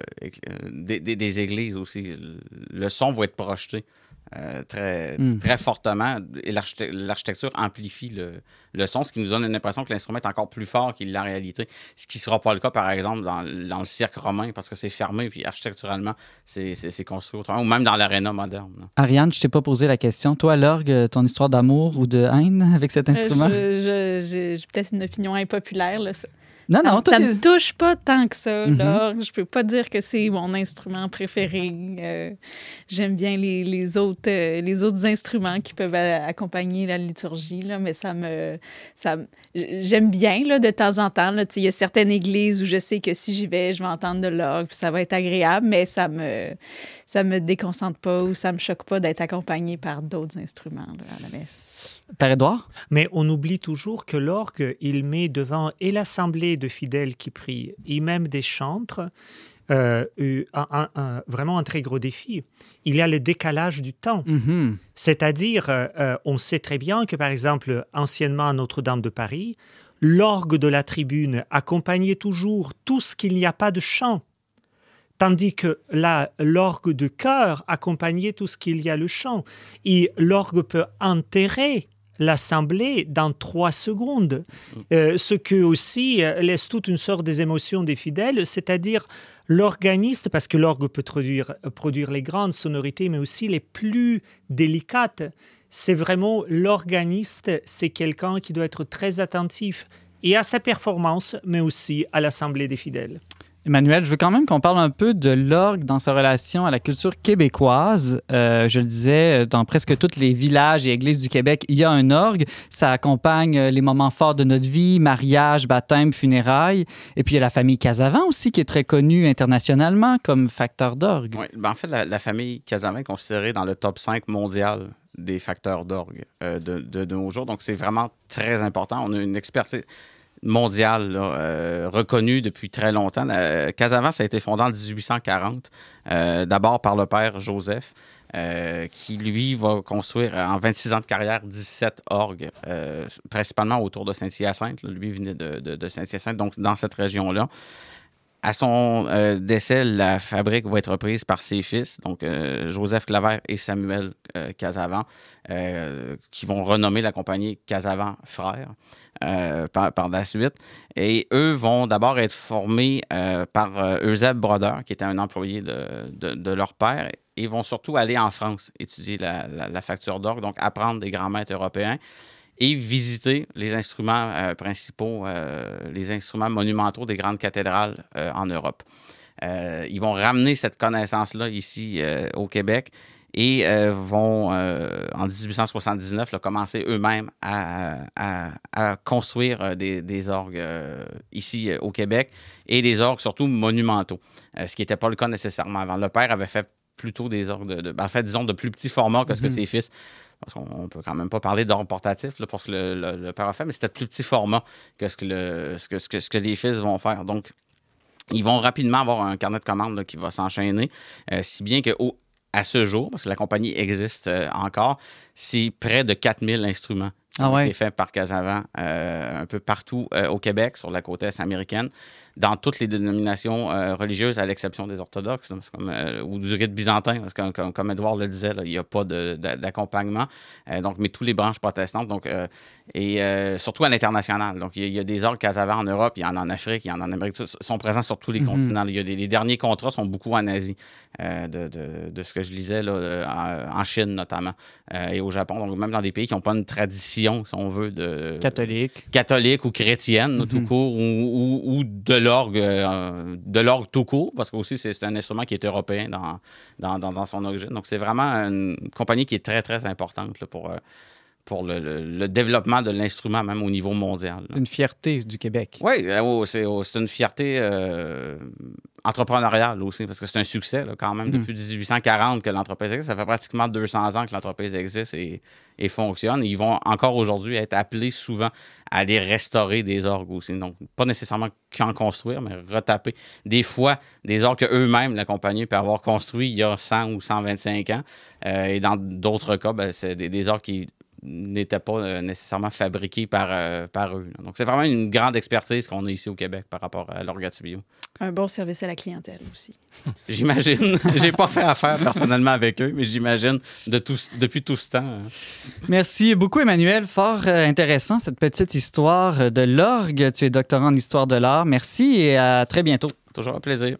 des églises aussi. Le son va être projeté très fortement et l'architecture amplifie le son, ce qui nous donne une impression que l'instrument est encore plus fort qu'il la réalité, ce qui ne sera pas le cas, par exemple, dans le cirque romain, parce que c'est fermé, puis architecturalement, c'est construit autrement, ou même dans l'aréna moderne. Là. Ariane, je ne t'ai pas posé la question. Toi, l'orgue, ton histoire d'amour ou de haine avec cet instrument? J'ai peut-être une opinion impopulaire, là. Non, ça me touche pas tant que ça, l'orgue. Je peux pas dire que c'est mon instrument préféré. J'aime bien les autres instruments qui peuvent accompagner la liturgie, là, mais j'aime bien là, de temps en temps. Il y a certaines églises où je sais que si j'y vais, je vais entendre de l'orgue, puis ça va être agréable, mais ça me déconcentre pas ou ça me choque pas d'être accompagné par d'autres instruments là, à la messe. Père Édouard? Mais on oublie toujours que l'orgue, il met devant et l'assemblée de fidèles qui prient, et même des chantres, vraiment un très gros défi. Il y a le décalage du temps. C'est-à-dire, on sait très bien que, par exemple, anciennement à Notre-Dame de Paris, l'orgue de la tribune accompagnait toujours tout ce qu'il n'y a pas de chant. Tandis que là, l'orgue de chœur accompagnait tout ce qu'il y a le chant. Et l'orgue peut enterrer l'assemblée dans 3 secondes. Ce qui aussi laisse toute une sorte des émotions des fidèles, c'est-à-dire l'organiste, parce que l'orgue peut produire les grandes sonorités, mais aussi les plus délicates. C'est vraiment l'organiste, c'est quelqu'un qui doit être très attentif et à sa performance, mais aussi à l'assemblée des fidèles. Emmanuel, je veux quand même qu'on parle un peu de l'orgue dans sa relation à la culture québécoise. Je le disais, dans presque tous les villages et églises du Québec, il y a un orgue. Ça accompagne les moments forts de notre vie, mariage, baptême, funérailles. Et puis, il y a la famille Casavant aussi, qui est très connue internationalement comme facteur d'orgue. Oui, en fait, la famille Casavant est considérée dans le top 5 mondial des facteurs d'orgue de nos jours. Donc, c'est vraiment très important. On a une expertise. mondiale, là, reconnue depuis très longtemps. Casavant, ça a été fondé en 1840, d'abord par le père Joseph, qui, lui, va construire en 26 ans de carrière 17 orgues, principalement autour de Saint-Hyacinthe. Là. Lui venait de Saint-Hyacinthe, donc dans cette région-là. À son décès, la fabrique va être reprise par ses fils, donc Joseph Claver et Samuel Casavant, qui vont renommer la compagnie Casavant Frères par la suite. Et eux vont d'abord être formés par Eusèbe Brodeur, qui était un employé de leur père, et vont surtout aller en France étudier la facture d'orgue, donc apprendre des grands maîtres européens et visiter les instruments principaux, les instruments monumentaux des grandes cathédrales en Europe. Ils vont ramener cette connaissance-là ici au Québec et vont, en 1879, là, commencer eux-mêmes à construire des orgues ici au Québec et des orgues surtout monumentaux, ce qui n'était pas le cas nécessairement avant. Le père avait fait plutôt des orgues de plus petits formats que ce que ses fils. Parce qu'on ne peut quand même pas parler d'orgue portatif là, pour ce que le père a fait, mais c'était de plus petit format que ce que les fils vont faire. Donc, ils vont rapidement avoir un carnet de commandes là, qui va s'enchaîner, si bien qu'à ce jour, parce que la compagnie existe encore, c'est près de 4000 instruments qui ont été faits par Casavant un peu partout au Québec, sur la côte est américaine, dans toutes les dénominations religieuses, à l'exception des orthodoxes, là, ou du rite byzantin, parce que comme Édouard le disait, là, il n'y a pas d'accompagnement. Mais tous les branches protestantes, et surtout à l'international. Donc, il y a des orgues Casavant en Europe, il y en a en Afrique, il y en a en Amérique, sont présents sur tous les continents. Il y a les derniers contrats sont beaucoup en Asie, de ce que je lisais là, en Chine notamment, et au Japon. Donc, même dans des pays qui n'ont pas une tradition, si on veut, catholique ou chrétienne, tout court, ou de l'orgue tout court, parce que aussi c'est un instrument qui est européen dans son origine. Donc, c'est vraiment une compagnie qui est très, très importante là, pour le développement de l'instrument, même au niveau mondial. C'est une fierté du Québec. Oui, c'est une fierté entrepreneuriale aussi, parce que c'est un succès là, quand même. Depuis 1840 que l'entreprise existe, ça fait pratiquement 200 ans que l'entreprise existe et fonctionne. Et ils vont encore aujourd'hui être appelés souvent à aller restaurer des orgues aussi. Donc, pas nécessairement qu'en construire, mais retaper. Des fois, des orgues qu'eux-mêmes, la compagnie, peut avoir construit il y a 100 ou 125 ans. Et dans d'autres cas, c'est des orgues qui n'étaient pas nécessairement fabriqués par eux. Donc, c'est vraiment une grande expertise qu'on a ici au Québec par rapport à l'orgue à tuyau. Un bon service à la clientèle aussi. J'imagine. J'ai pas fait affaire personnellement avec eux, mais j'imagine depuis tout ce temps. Merci beaucoup, Emmanuel. Fort intéressant, cette petite histoire de l'orgue. Tu es doctorant en histoire de l'art. Merci et à très bientôt. Toujours un plaisir.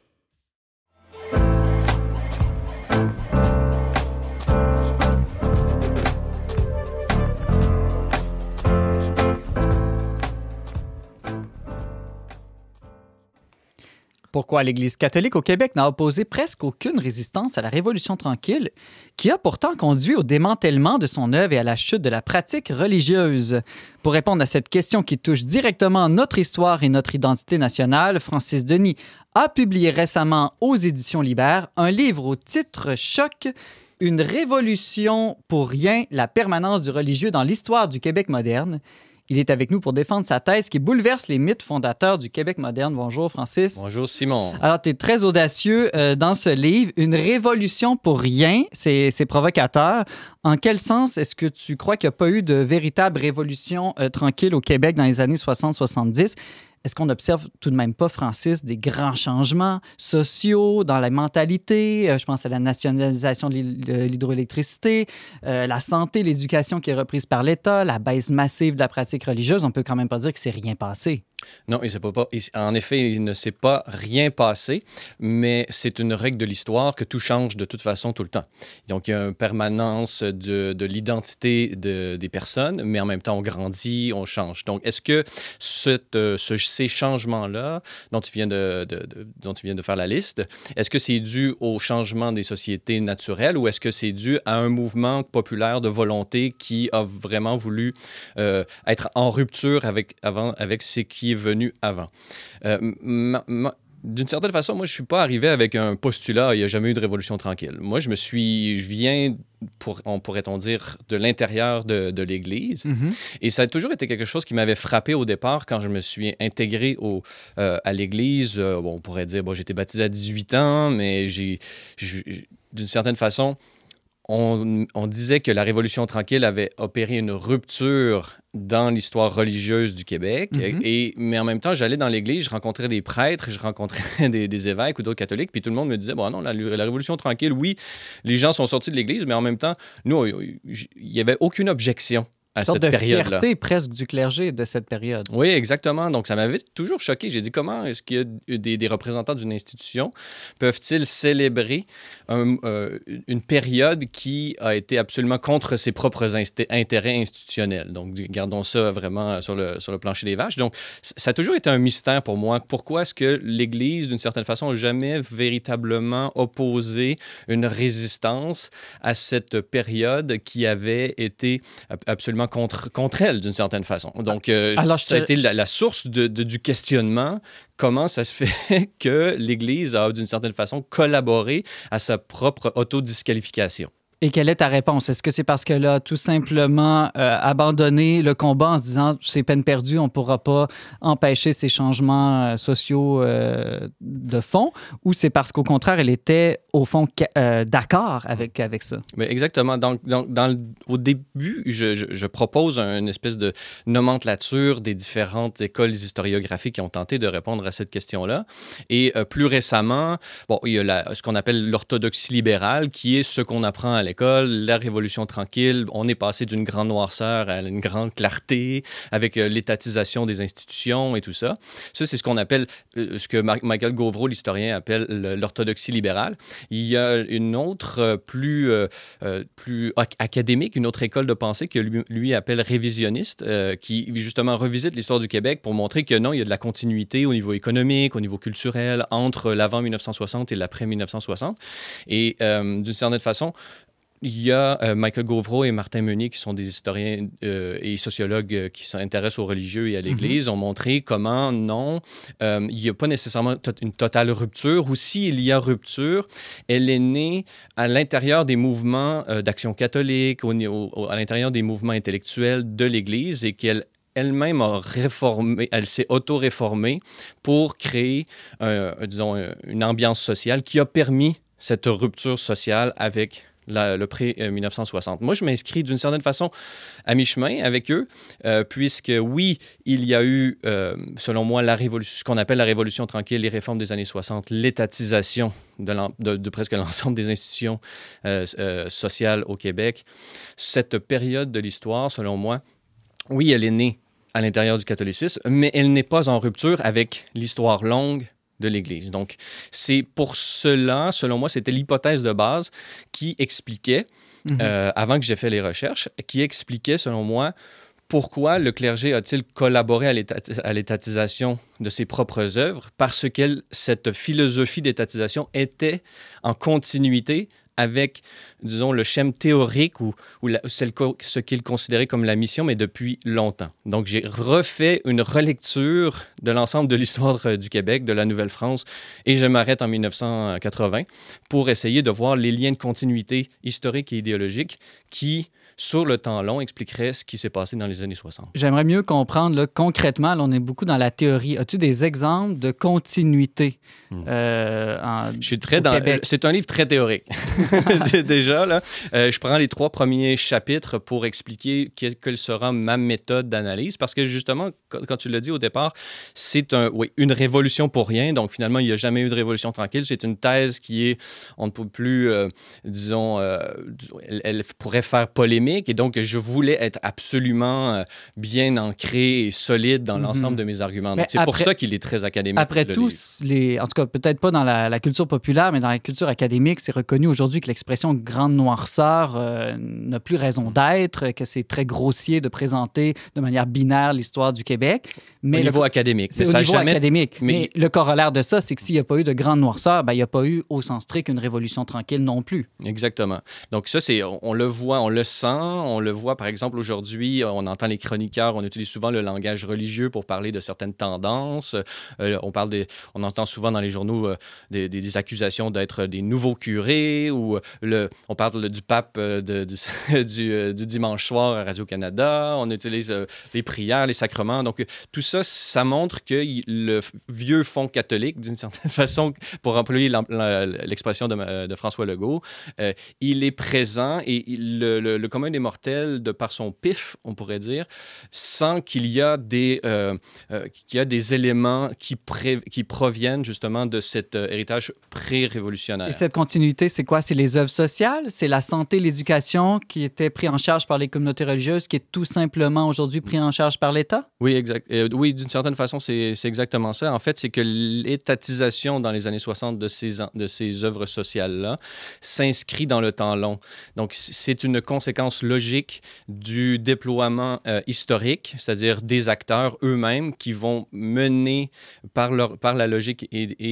Pourquoi l'Église catholique au Québec n'a opposé presque aucune résistance à la Révolution tranquille, qui a pourtant conduit au démantèlement de son œuvre et à la chute de la pratique religieuse? Pour répondre à cette question qui touche directement notre histoire et notre identité nationale, Francis Denis a publié récemment aux Éditions Libert un livre au titre choc, « Une révolution pour rien, la permanence du religieux dans l'histoire du Québec moderne ». Il est avec nous pour défendre sa thèse qui bouleverse les mythes fondateurs du Québec moderne. Bonjour, Francis. Bonjour, Simon. Alors, tu es très audacieux dans ce livre. Une révolution pour rien, c'est provocateur. En quel sens est-ce que tu crois qu'il n'y a pas eu de véritable révolution tranquille au Québec dans les années 60-70? Est-ce qu'on n'observe tout de même pas, Francis, des grands changements sociaux dans la mentalité? Je pense à la nationalisation de l'hydroélectricité, la santé, l'éducation qui est reprise par l'État, la baisse massive de la pratique religieuse. On peut quand même pas dire qu'il ne s'est rien passé. Non, en effet, il ne s'est pas rien passé, mais c'est une règle de l'histoire que tout change de toute façon tout le temps. Donc, il y a une permanence de l'identité des personnes, mais en même temps, on grandit, on change. Donc, est-ce que ces changements-là, dont tu viens de faire la liste, est-ce que c'est dû au changement des sociétés naturelles ou est-ce que c'est dû à un mouvement populaire de volonté qui a vraiment voulu être en rupture avec ce qui est venu avant? d'une certaine façon, moi, je ne suis pas arrivé avec un postulat, il n'y a jamais eu de révolution tranquille. Moi, je viens, pourrait-on dire, de l'intérieur de l'Église. Et ça a toujours été quelque chose qui m'avait frappé au départ quand je me suis intégré à l'Église. On pourrait dire, j'étais baptisé à 18 ans, mais d'une certaine façon, on disait que la Révolution tranquille avait opéré une rupture dans l'histoire religieuse du Québec. Mais en même temps, j'allais dans l'Église, je rencontrais des prêtres, je rencontrais des évêques ou d'autres catholiques, puis tout le monde me disait, non, la Révolution tranquille, oui, les gens sont sortis de l'Église, mais en même temps, nous, il n'y avait aucune objection à cette période-là. Une sorte de fierté presque du clergé de cette période. Oui, exactement. Donc, ça m'avait toujours choqué. J'ai dit, comment est-ce qu'il y a des représentants d'une institution peuvent-ils célébrer une période qui a été absolument contre ses propres intérêts institutionnels? Donc, gardons ça vraiment sur le plancher des vaches. Donc, ça a toujours été un mystère pour moi. Pourquoi est-ce que l'Église, d'une certaine façon, n'a jamais véritablement opposé une résistance à cette période qui avait été absolument contre elle, d'une certaine façon. Donc, ça a été la source du questionnement. Comment ça se fait que l'Église a, d'une certaine façon, collaboré à sa propre autodisqualification? Et quelle est ta réponse? Est-ce que c'est parce qu'elle a tout simplement abandonné le combat en se disant c'est peine perdue, on ne pourra pas empêcher ces changements sociaux de fond, ou c'est parce qu'au contraire, elle était au fond d'accord avec ça? Mais exactement. Donc, au début, je propose une espèce de nomenclature des différentes écoles historiographiques qui ont tenté de répondre à cette question-là. Et plus récemment, il y a ce qu'on appelle l'orthodoxie libérale, qui est ce qu'on apprend à l'école, la Révolution tranquille. On est passé d'une grande noirceur à une grande clarté avec l'étatisation des institutions et tout ça. Ça, c'est ce qu'on appelle, ce que Michael Gauvreau, l'historien, appelle l'orthodoxie libérale. Il y a une autre plus académique, une autre école de pensée que lui appelle révisionniste, qui justement revisite l'histoire du Québec pour montrer que non, il y a de la continuité au niveau économique, au niveau culturel, entre l'avant 1960 et l'après 1960. Et d'une certaine façon, il y a Michael Gauvreau et Martin Meunier, qui sont des historiens et sociologues qui s'intéressent aux religieux et à l'Église, ont montré comment, non, il n'y a pas nécessairement une totale rupture, ou s'il y a rupture, elle est née à l'intérieur des mouvements d'action catholique, à l'intérieur des mouvements intellectuels de l'Église, et qu'elle elle-même a réformé, elle s'est auto-réformée pour créer, une ambiance sociale qui a permis cette rupture sociale avec le pré-1960. Moi, je m'inscris d'une certaine façon à mi-chemin avec eux, puisque oui, il y a eu, selon moi, ce qu'on appelle la Révolution tranquille, les réformes des années 60, l'étatisation de presque l'ensemble des institutions sociales au Québec. Cette période de l'histoire, selon moi, oui, elle est née à l'intérieur du catholicisme, mais elle n'est pas en rupture avec l'histoire longue de l'Église. Donc, c'est pour cela, selon moi, c'était l'hypothèse de base qui expliquait, avant que j'ai fait les recherches, qui expliquait, selon moi, pourquoi le clergé a-t-il collaboré à l'étatisation de ses propres œuvres, parce que cette philosophie d'étatisation était en continuité avec, disons, le schème théorique ou ce qu'il considérait comme la mission, mais depuis longtemps. Donc, j'ai refait une relecture de l'ensemble de l'histoire du Québec, de la Nouvelle-France, et je m'arrête en 1980 pour essayer de voir les liens de continuité historique et idéologique qui, sur le temps long, expliqueraient ce qui s'est passé dans les années 60. J'aimerais mieux comprendre, là, concrètement, là, on est beaucoup dans la théorie. As-tu des exemples de continuité Je suis c'est un livre très théorique. Déjà, là, je prends les 3 premiers chapitres pour expliquer quelle sera ma méthode d'analyse, parce que justement, quand tu l'as dit au départ, c'est une révolution pour rien. Donc, finalement, il n'y a jamais eu de révolution tranquille. C'est une thèse qui est, on ne peut plus, elle pourrait faire polémique. Et donc, je voulais être absolument bien ancré et solide dans l'ensemble de mes arguments. Donc, c'est pour ça qu'il est très académique. Après tout, en tout cas, peut-être pas dans la culture populaire, mais dans la culture académique, c'est reconnu aujourd'hui que l'expression « grande noirceur » n'a plus raison d'être, que c'est très grossier de présenter de manière binaire l'histoire du Québec. Mais au niveau académique. C'est au niveau académique. Mais le corollaire de ça, c'est que s'il n'y a pas eu de grande noirceur, il n'y a pas eu, au sens strict, une révolution tranquille non plus. Exactement. Donc ça, on le voit, on le sent présent. On le voit, par exemple, aujourd'hui, on entend les chroniqueurs, on utilise souvent le langage religieux pour parler de certaines tendances. On entend souvent dans les journaux des accusations d'être des nouveaux curés, ou on parle du pape du dimanche soir à Radio-Canada. On utilise les prières, les sacrements. Donc, tout ça, ça montre que le vieux fonds catholique, d'une certaine façon, pour employer l'expression de François Legault, il est présent, et le commun des mortels, de par son pif, on pourrait dire, sent qu'il y a des éléments qui proviennent justement de cet héritage pré-révolutionnaire. Et cette continuité, c'est quoi? C'est les œuvres sociales? C'est la santé, l'éducation qui était pris en charge par les communautés religieuses, qui est tout simplement aujourd'hui pris en charge par l'État? Oui, exact. Oui, d'une certaine façon, c'est exactement ça. En fait, c'est que l'étatisation dans les années 60 de ces œuvres sociales-là s'inscrit dans le temps long. Donc, c'est une conséquence logique du déploiement historique, c'est-à-dire des acteurs eux-mêmes qui vont mener par la logique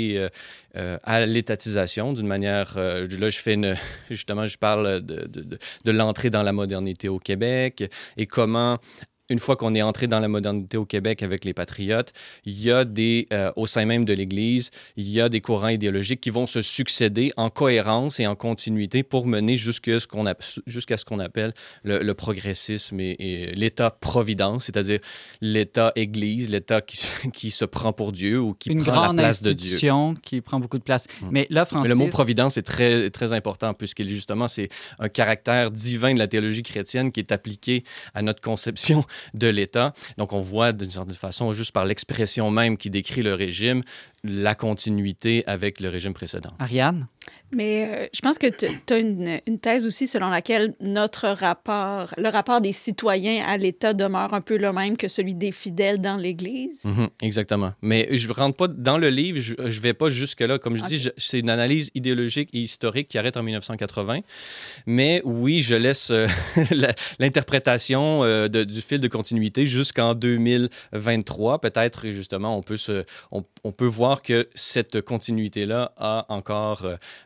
à l'étatisation d'une manière... là, je parle de l'entrée dans la modernité au Québec et comment... Une fois qu'on est entré dans la modernité au Québec avec les patriotes, il y a au sein même de l'Église, il y a des courants idéologiques qui vont se succéder en cohérence et en continuité pour mener jusqu'à ce qu'on appelle le progressisme et l'État-providence, c'est-à-dire l'État-Église, l'État qui se prend pour Dieu ou qui prend la place de Dieu. Une grande institution qui prend beaucoup de place. Mais là, Francis... Mais le mot providence est très, très important, puisqu'il justement, c'est un caractère divin de la théologie chrétienne qui est appliqué à notre conception de l'État. Donc, on voit d'une certaine façon, juste par l'expression même qui décrit le régime, la continuité avec le régime précédent. Ariane? Mais je pense que tu as une thèse aussi selon laquelle le rapport des citoyens à l'État demeure un peu le même que celui des fidèles dans l'Église. Exactement. Mais je ne rentre pas dans le livre, je ne vais pas jusque-là. Comme je dis, c'est une analyse idéologique et historique qui arrête en 1980. Mais oui, je laisse l'interprétation du fil de continuité jusqu'en 2023. Peut-être, justement, on peut voir que cette continuité-là a encore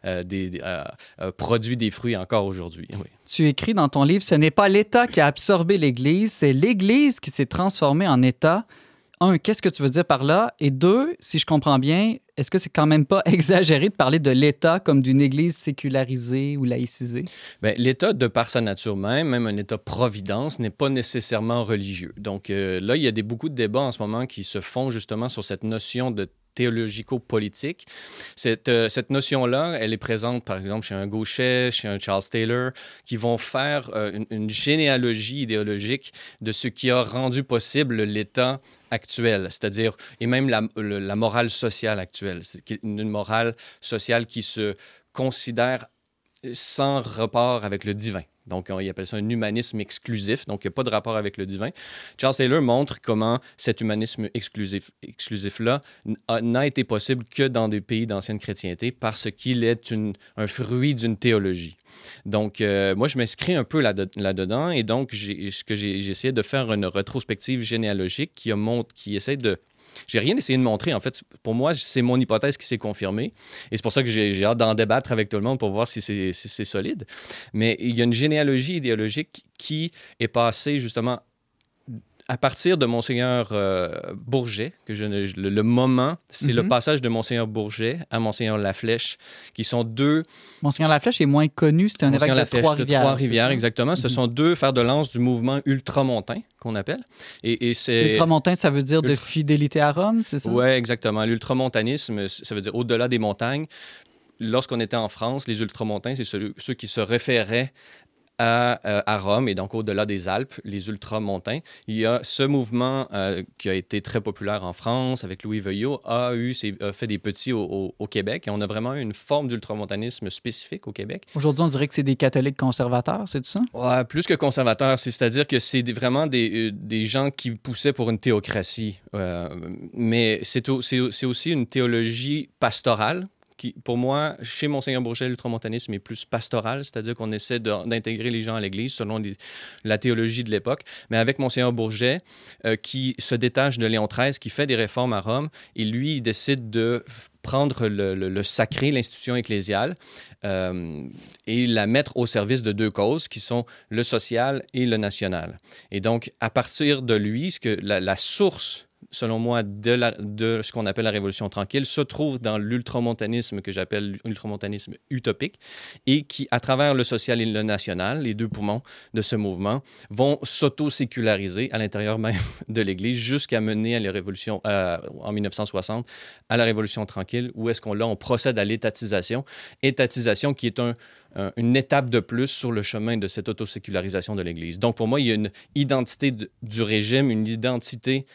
produit des fruits encore aujourd'hui. Oui. Tu écris dans ton livre, ce n'est pas l'État qui a absorbé l'Église, c'est l'Église qui s'est transformée en État. 1, qu'est-ce que tu veux dire par là? Et 2, si je comprends bien, est-ce que c'est quand même pas exagéré de parler de l'État comme d'une Église sécularisée ou laïcisée? Bien, l'État, de par sa nature même un État-providence, n'est pas nécessairement religieux. Donc là, il y a beaucoup de débats en ce moment qui se font justement sur cette notion de théologico-politique. Cette notion-là, elle est présente, par exemple, chez un Gauchet, chez un Charles Taylor, qui vont faire une généalogie idéologique de ce qui a rendu possible l'État actuel, c'est-à-dire, et même la morale sociale actuelle. C'est une morale sociale qui se considère sans rapport avec le divin. Donc, il appelle ça un humanisme exclusif. Donc, il n'y a pas de rapport avec le divin. Charles Taylor montre comment cet humanisme exclusif-là n'a été possible que dans des pays d'ancienne chrétienté parce qu'il est un fruit d'une théologie. Donc, moi, je m'inscris un peu là-dedans et donc, j'ai essayé de faire une rétrospective généalogique qui essaie de... J'ai rien essayé de montrer. En fait, pour moi, c'est mon hypothèse qui s'est confirmée. Et c'est pour ça que j'ai hâte d'en débattre avec tout le monde pour voir si c'est solide. Mais il y a une généalogie idéologique qui est passée justement à partir de Monseigneur Bourget, le moment, c'est le passage de Monseigneur Bourget à Monseigneur Laflèche, qui sont deux... Monseigneur Laflèche est moins connu, c'était un évêque de Trois-Rivières. Trois-Rivières, exactement. Ce sont deux fers de lance du mouvement ultramontain, qu'on appelle. Et c'est... Ultramontain, ça veut dire de fidélité à Rome, c'est ça? Oui, exactement. L'ultramontanisme, ça veut dire au-delà des montagnes. Lorsqu'on était en France, les ultramontains, c'est ceux qui se référaient à Rome et donc au-delà des Alpes, les ultramontains. Il y a ce mouvement qui a été très populaire en France avec Louis Veuillot, a fait des petits au Québec et on a vraiment une forme d'ultramontanisme spécifique au Québec. Aujourd'hui, on dirait que c'est des catholiques conservateurs, c'est ça? Ouais, plus que conservateurs, c'est-à-dire que c'est vraiment des gens qui poussaient pour une théocratie. Mais c'est aussi une théologie pastorale. Qui, pour moi, chez Monseigneur Bourget, l'ultramontanisme est plus pastoral, c'est-à-dire qu'on essaie d'intégrer les gens à l'Église selon la théologie de l'époque. Mais avec Monseigneur Bourget, qui se détache de Léon XIII, qui fait des réformes à Rome, et lui, il décide de prendre le sacré, l'institution ecclésiale, et la mettre au service de deux causes qui sont le social et le national. Et donc, à partir de lui, la source, selon moi, de ce qu'on appelle la Révolution tranquille se trouve dans l'ultramontanisme que j'appelle l'ultramontanisme utopique et qui, à travers le social et le national, les deux poumons de ce mouvement, vont s'auto-séculariser à l'intérieur même de l'Église jusqu'à mener à la Révolution, en 1960, à la Révolution tranquille, où est-ce on procède à l'étatisation qui est une étape de plus sur le chemin de cette autosécularisation de l'Église. Donc, pour moi, il y a une identité du régime, une identité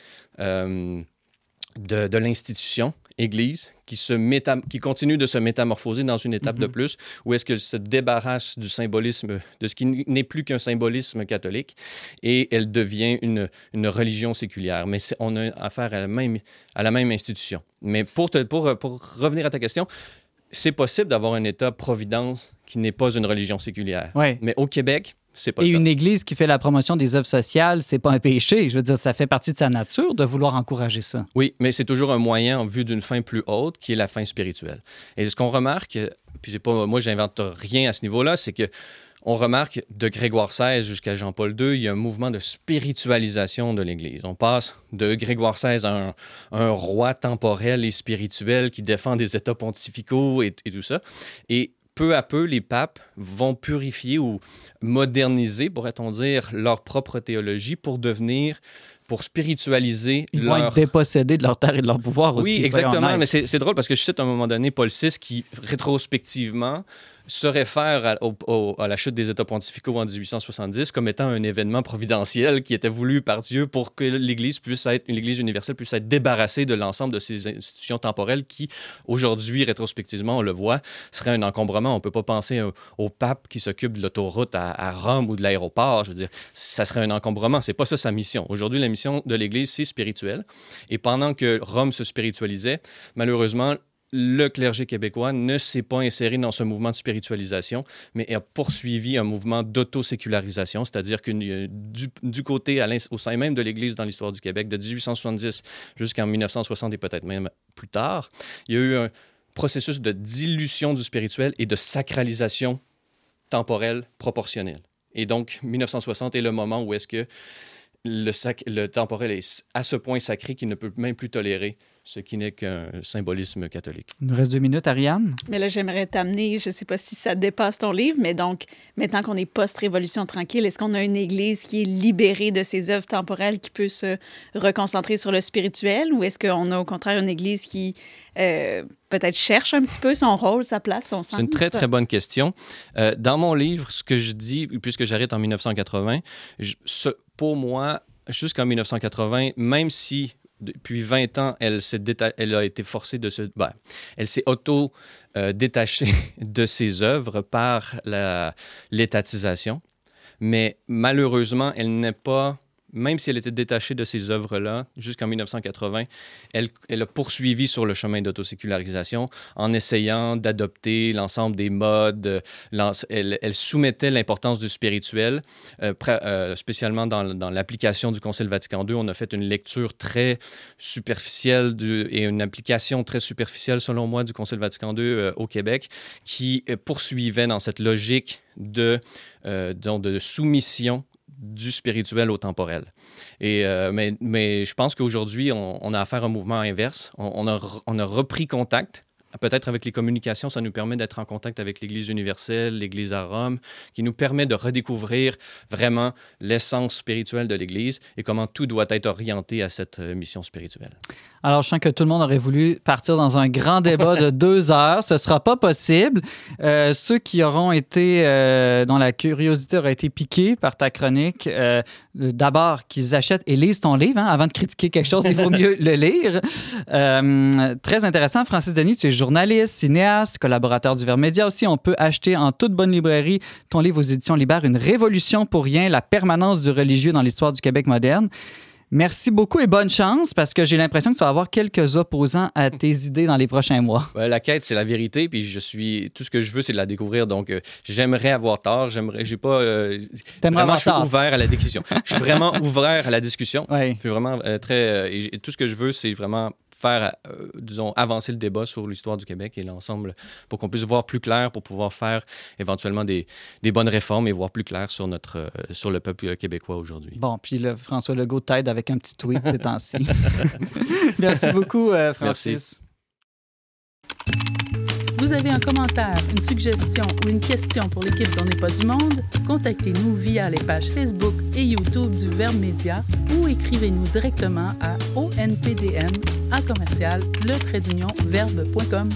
de l'institution Église qui continue de se métamorphoser dans une étape de plus, où est-ce qu'elle se débarrasse du symbolisme, de ce qui n'est plus qu'un symbolisme catholique, et elle devient une religion séculière. Mais on a affaire à la même institution. Mais pour revenir à ta question, c'est possible d'avoir un État-providence qui n'est pas une religion séculière. Ouais. Mais au Québec, c'est pas Et le cas. une Église qui fait la promotion des œuvres sociales, c'est pas un péché. Je veux dire, ça fait partie de sa nature de vouloir encourager ça. Oui, mais c'est toujours un moyen en vue d'une fin plus haute, qui est la fin spirituelle. Et ce qu'on remarque, puis moi, j'invente rien à ce niveau-là, c'est que on remarque de Grégoire XVI jusqu'à Jean-Paul II, il y a un mouvement de spiritualisation de l'Église. On passe de Grégoire XVI à un roi temporel et spirituel qui défend des États pontificaux et tout ça. Et peu à peu, les papes vont purifier ou moderniser, pourrait-on dire, leur propre théologie pour spiritualiser Ils vont être dépossédés de leur terre et de leur pouvoir aussi. Oui, exactement. Mais c'est drôle parce que je cite à un moment donné Paul VI qui, rétrospectivement, se réfère à la chute des États pontificaux en 1870 comme étant un événement providentiel qui était voulu par Dieu pour que l'Église universelle puisse être débarrassée de l'ensemble de ces institutions temporelles qui, aujourd'hui, rétrospectivement, on le voit, serait un encombrement. On ne peut pas penser au pape qui s'occupe de l'autoroute à Rome ou de l'aéroport. Je veux dire, ça serait un encombrement. C'est pas ça sa mission. Aujourd'hui, la mission de l'Église, c'est spirituel. Et pendant que Rome se spiritualisait, malheureusement, le clergé québécois ne s'est pas inséré dans ce mouvement de spiritualisation, mais a poursuivi un mouvement d'autosécularisation, c'est-à-dire que du côté, au sein même de l'Église dans l'histoire du Québec, de 1870 jusqu'en 1960 et peut-être même plus tard, il y a eu un processus de dilution du spirituel et de sacralisation temporelle proportionnelle. Et donc, 1960 est le moment où est-ce que le temporel est à ce point sacré qu'il ne peut même plus tolérer ce qui n'est qu'un symbolisme catholique. Il nous reste 2 minutes, Ariane. Mais là, j'aimerais t'amener, je ne sais pas si ça dépasse ton livre, mais donc, maintenant qu'on est post-Révolution tranquille, est-ce qu'on a une Église qui est libérée de ses œuvres temporelles, qui peut se reconcentrer sur le spirituel, ou est-ce qu'on a au contraire une Église qui peut-être cherche un petit peu son rôle, sa place, son sens? C'est une très, très bonne question. Dans mon livre, ce que je dis, puisque j'arrête en 1980, pour moi, jusqu'en 1980, même si depuis 20 ans, elle a été forcée elle s'est auto-détachée de ses œuvres par l'étatisation. Mais malheureusement, elle n'est pas... Même si elle était détachée de ces œuvres-là, jusqu'en 1980, elle a poursuivi sur le chemin d'autosécularisation en essayant d'adopter l'ensemble des modes. Elle soumettait l'importance du spirituel, spécialement dans l'application du Concile Vatican II. On a fait une lecture très superficielle et une application très superficielle, selon moi, du Concile Vatican II au Québec, qui poursuivait dans cette logique de soumission du spirituel au temporel. Mais je pense qu'aujourd'hui, on a affaire à un mouvement inverse. On a repris contact. Peut-être avec les communications, ça nous permet d'être en contact avec l'Église universelle, l'Église à Rome, qui nous permet de redécouvrir vraiment l'essence spirituelle de l'Église et comment tout doit être orienté à cette mission spirituelle. Alors, je sens que tout le monde aurait voulu partir dans un grand débat de 2 heures. Ce ne sera pas possible. Ceux qui auront été, dont la curiosité aura été piquée par ta chronique, d'abord qu'ils achètent et lisent ton livre. Hein, avant de critiquer quelque chose, il faut mieux le lire. Très intéressant. Francis Denis, tu es journaliste, cinéaste, collaborateur du Verbe Média aussi. On peut acheter en toute bonne librairie ton livre aux éditions Libère, Une révolution pour rien, la permanence du religieux dans l'histoire du Québec moderne. Merci beaucoup et bonne chance parce que j'ai l'impression que tu vas avoir quelques opposants à tes idées dans les prochains mois. La quête, c'est la vérité, puis tout ce que je veux, c'est de la découvrir. Donc, j'aimerais avoir tort. Je suis ouvert à la discussion. Je suis vraiment ouvert à la discussion. Oui. Puis vraiment et tout ce que je veux, c'est vraiment faire, disons, avancer le débat sur l'histoire du Québec et l'ensemble, pour qu'on puisse voir plus clair, pour pouvoir faire éventuellement des bonnes réformes et voir plus clair sur le peuple québécois aujourd'hui. Bon, puis là, François Legault t'aide avec un petit tweet ces temps-ci. Merci beaucoup, Francis. Merci. Vous avez un commentaire, une suggestion ou une question pour l'équipe d'On n'est pas du monde? Contactez-nous via les pages Facebook et YouTube du Verbe Média ou écrivez-nous directement à onpdm@le-verbe.com.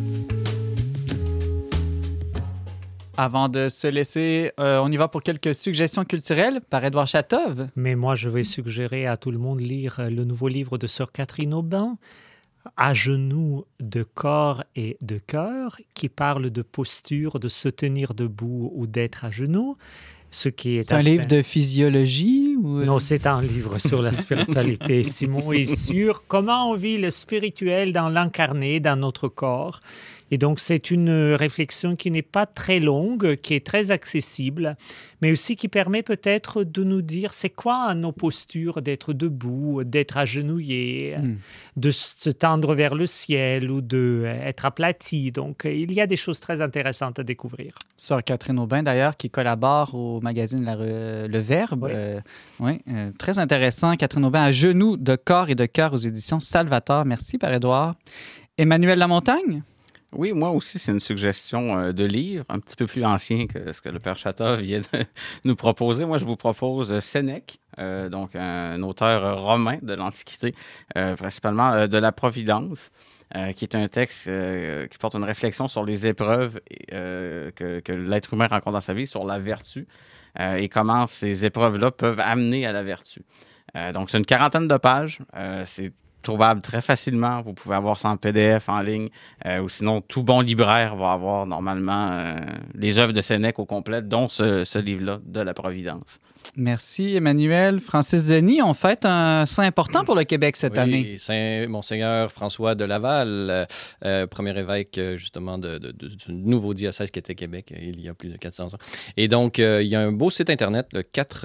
Avant de se laisser, on y va pour quelques suggestions culturelles par Édouard Chatov. Mais moi, je vais suggérer à tout le monde de lire le nouveau livre de Sœur Catherine Aubin, À genoux de corps et de cœur, qui parle de posture, de se tenir debout ou d'être à genoux. Ce qui est C'est un livre de physiologie ou... Non, c'est un livre sur la spiritualité, Simon, et sur comment on vit le spirituel dans l'incarné, dans notre corps. Et donc, c'est une réflexion qui n'est pas très longue, qui est très accessible, mais aussi qui permet peut-être de nous dire c'est quoi nos postures d'être debout, d'être agenouillé, de se tendre vers le ciel ou d'être aplati. Donc, il y a des choses très intéressantes à découvrir. Sœur Catherine Aubin, d'ailleurs, qui collabore au magazine Le Verbe. Oui. Très intéressant. Catherine Aubin, À genoux de corps et de cœur aux éditions Salvator. Merci, Père Édouard. Emmanuel Lamontagne? Oui, moi aussi, c'est une suggestion de livre, un petit peu plus ancien que ce que le Père Chatov vient de nous proposer. Moi, je vous propose Sénèque, donc un auteur romain de l'Antiquité, principalement de la Providence, qui est un texte qui porte une réflexion sur les épreuves que l'être humain rencontre dans sa vie, sur la vertu, et comment ces épreuves-là peuvent amener à la vertu. Donc, c'est une 40aine de pages. C'est trouvable très facilement. Vous pouvez avoir ça en PDF en ligne, ou sinon, tout bon libraire va avoir normalement les œuvres de Sénèque au complet, dont ce livre-là, de la Providence. Merci, Emmanuel. Francis Denis, on fête un saint important pour le Québec cette année. Saint Monseigneur François de Laval, premier évêque justement du nouveau diocèse qui était Québec il y a plus de 400 ans. Et donc, il y a un beau site Internet, le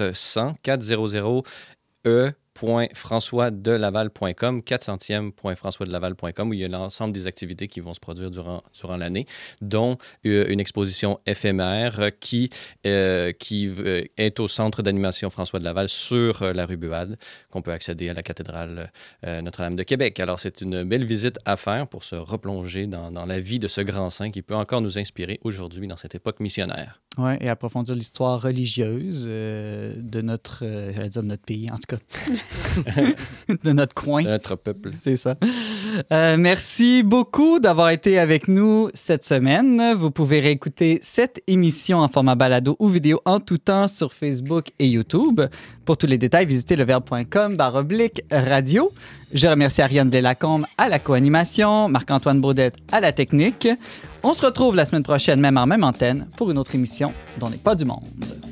400.françoisdelaval.com, 400e.françoisdelaval.com, où il y a l'ensemble des activités qui vont se produire durant l'année, dont une exposition éphémère qui est au centre d'animation François de Laval sur la rue Buade, qu'on peut accéder à la cathédrale Notre-Dame de Québec. Alors, c'est une belle visite à faire pour se replonger dans la vie de ce grand saint qui peut encore nous inspirer aujourd'hui dans cette époque missionnaire. Oui, et approfondir l'histoire religieuse de notre pays, en tout cas. De notre coin. De notre peuple. C'est ça. Merci beaucoup d'avoir été avec nous cette semaine. Vous pouvez réécouter cette émission en format balado ou vidéo en tout temps sur Facebook et YouTube. Pour tous les détails, visitez leverbe.com/radio. Je remercie Ariane Blais-Lacombe à la co-animation, Marc-Antoine Baudette à la technique. On se retrouve la semaine prochaine, même heure, même antenne, pour une autre émission d'On n'est pas du monde.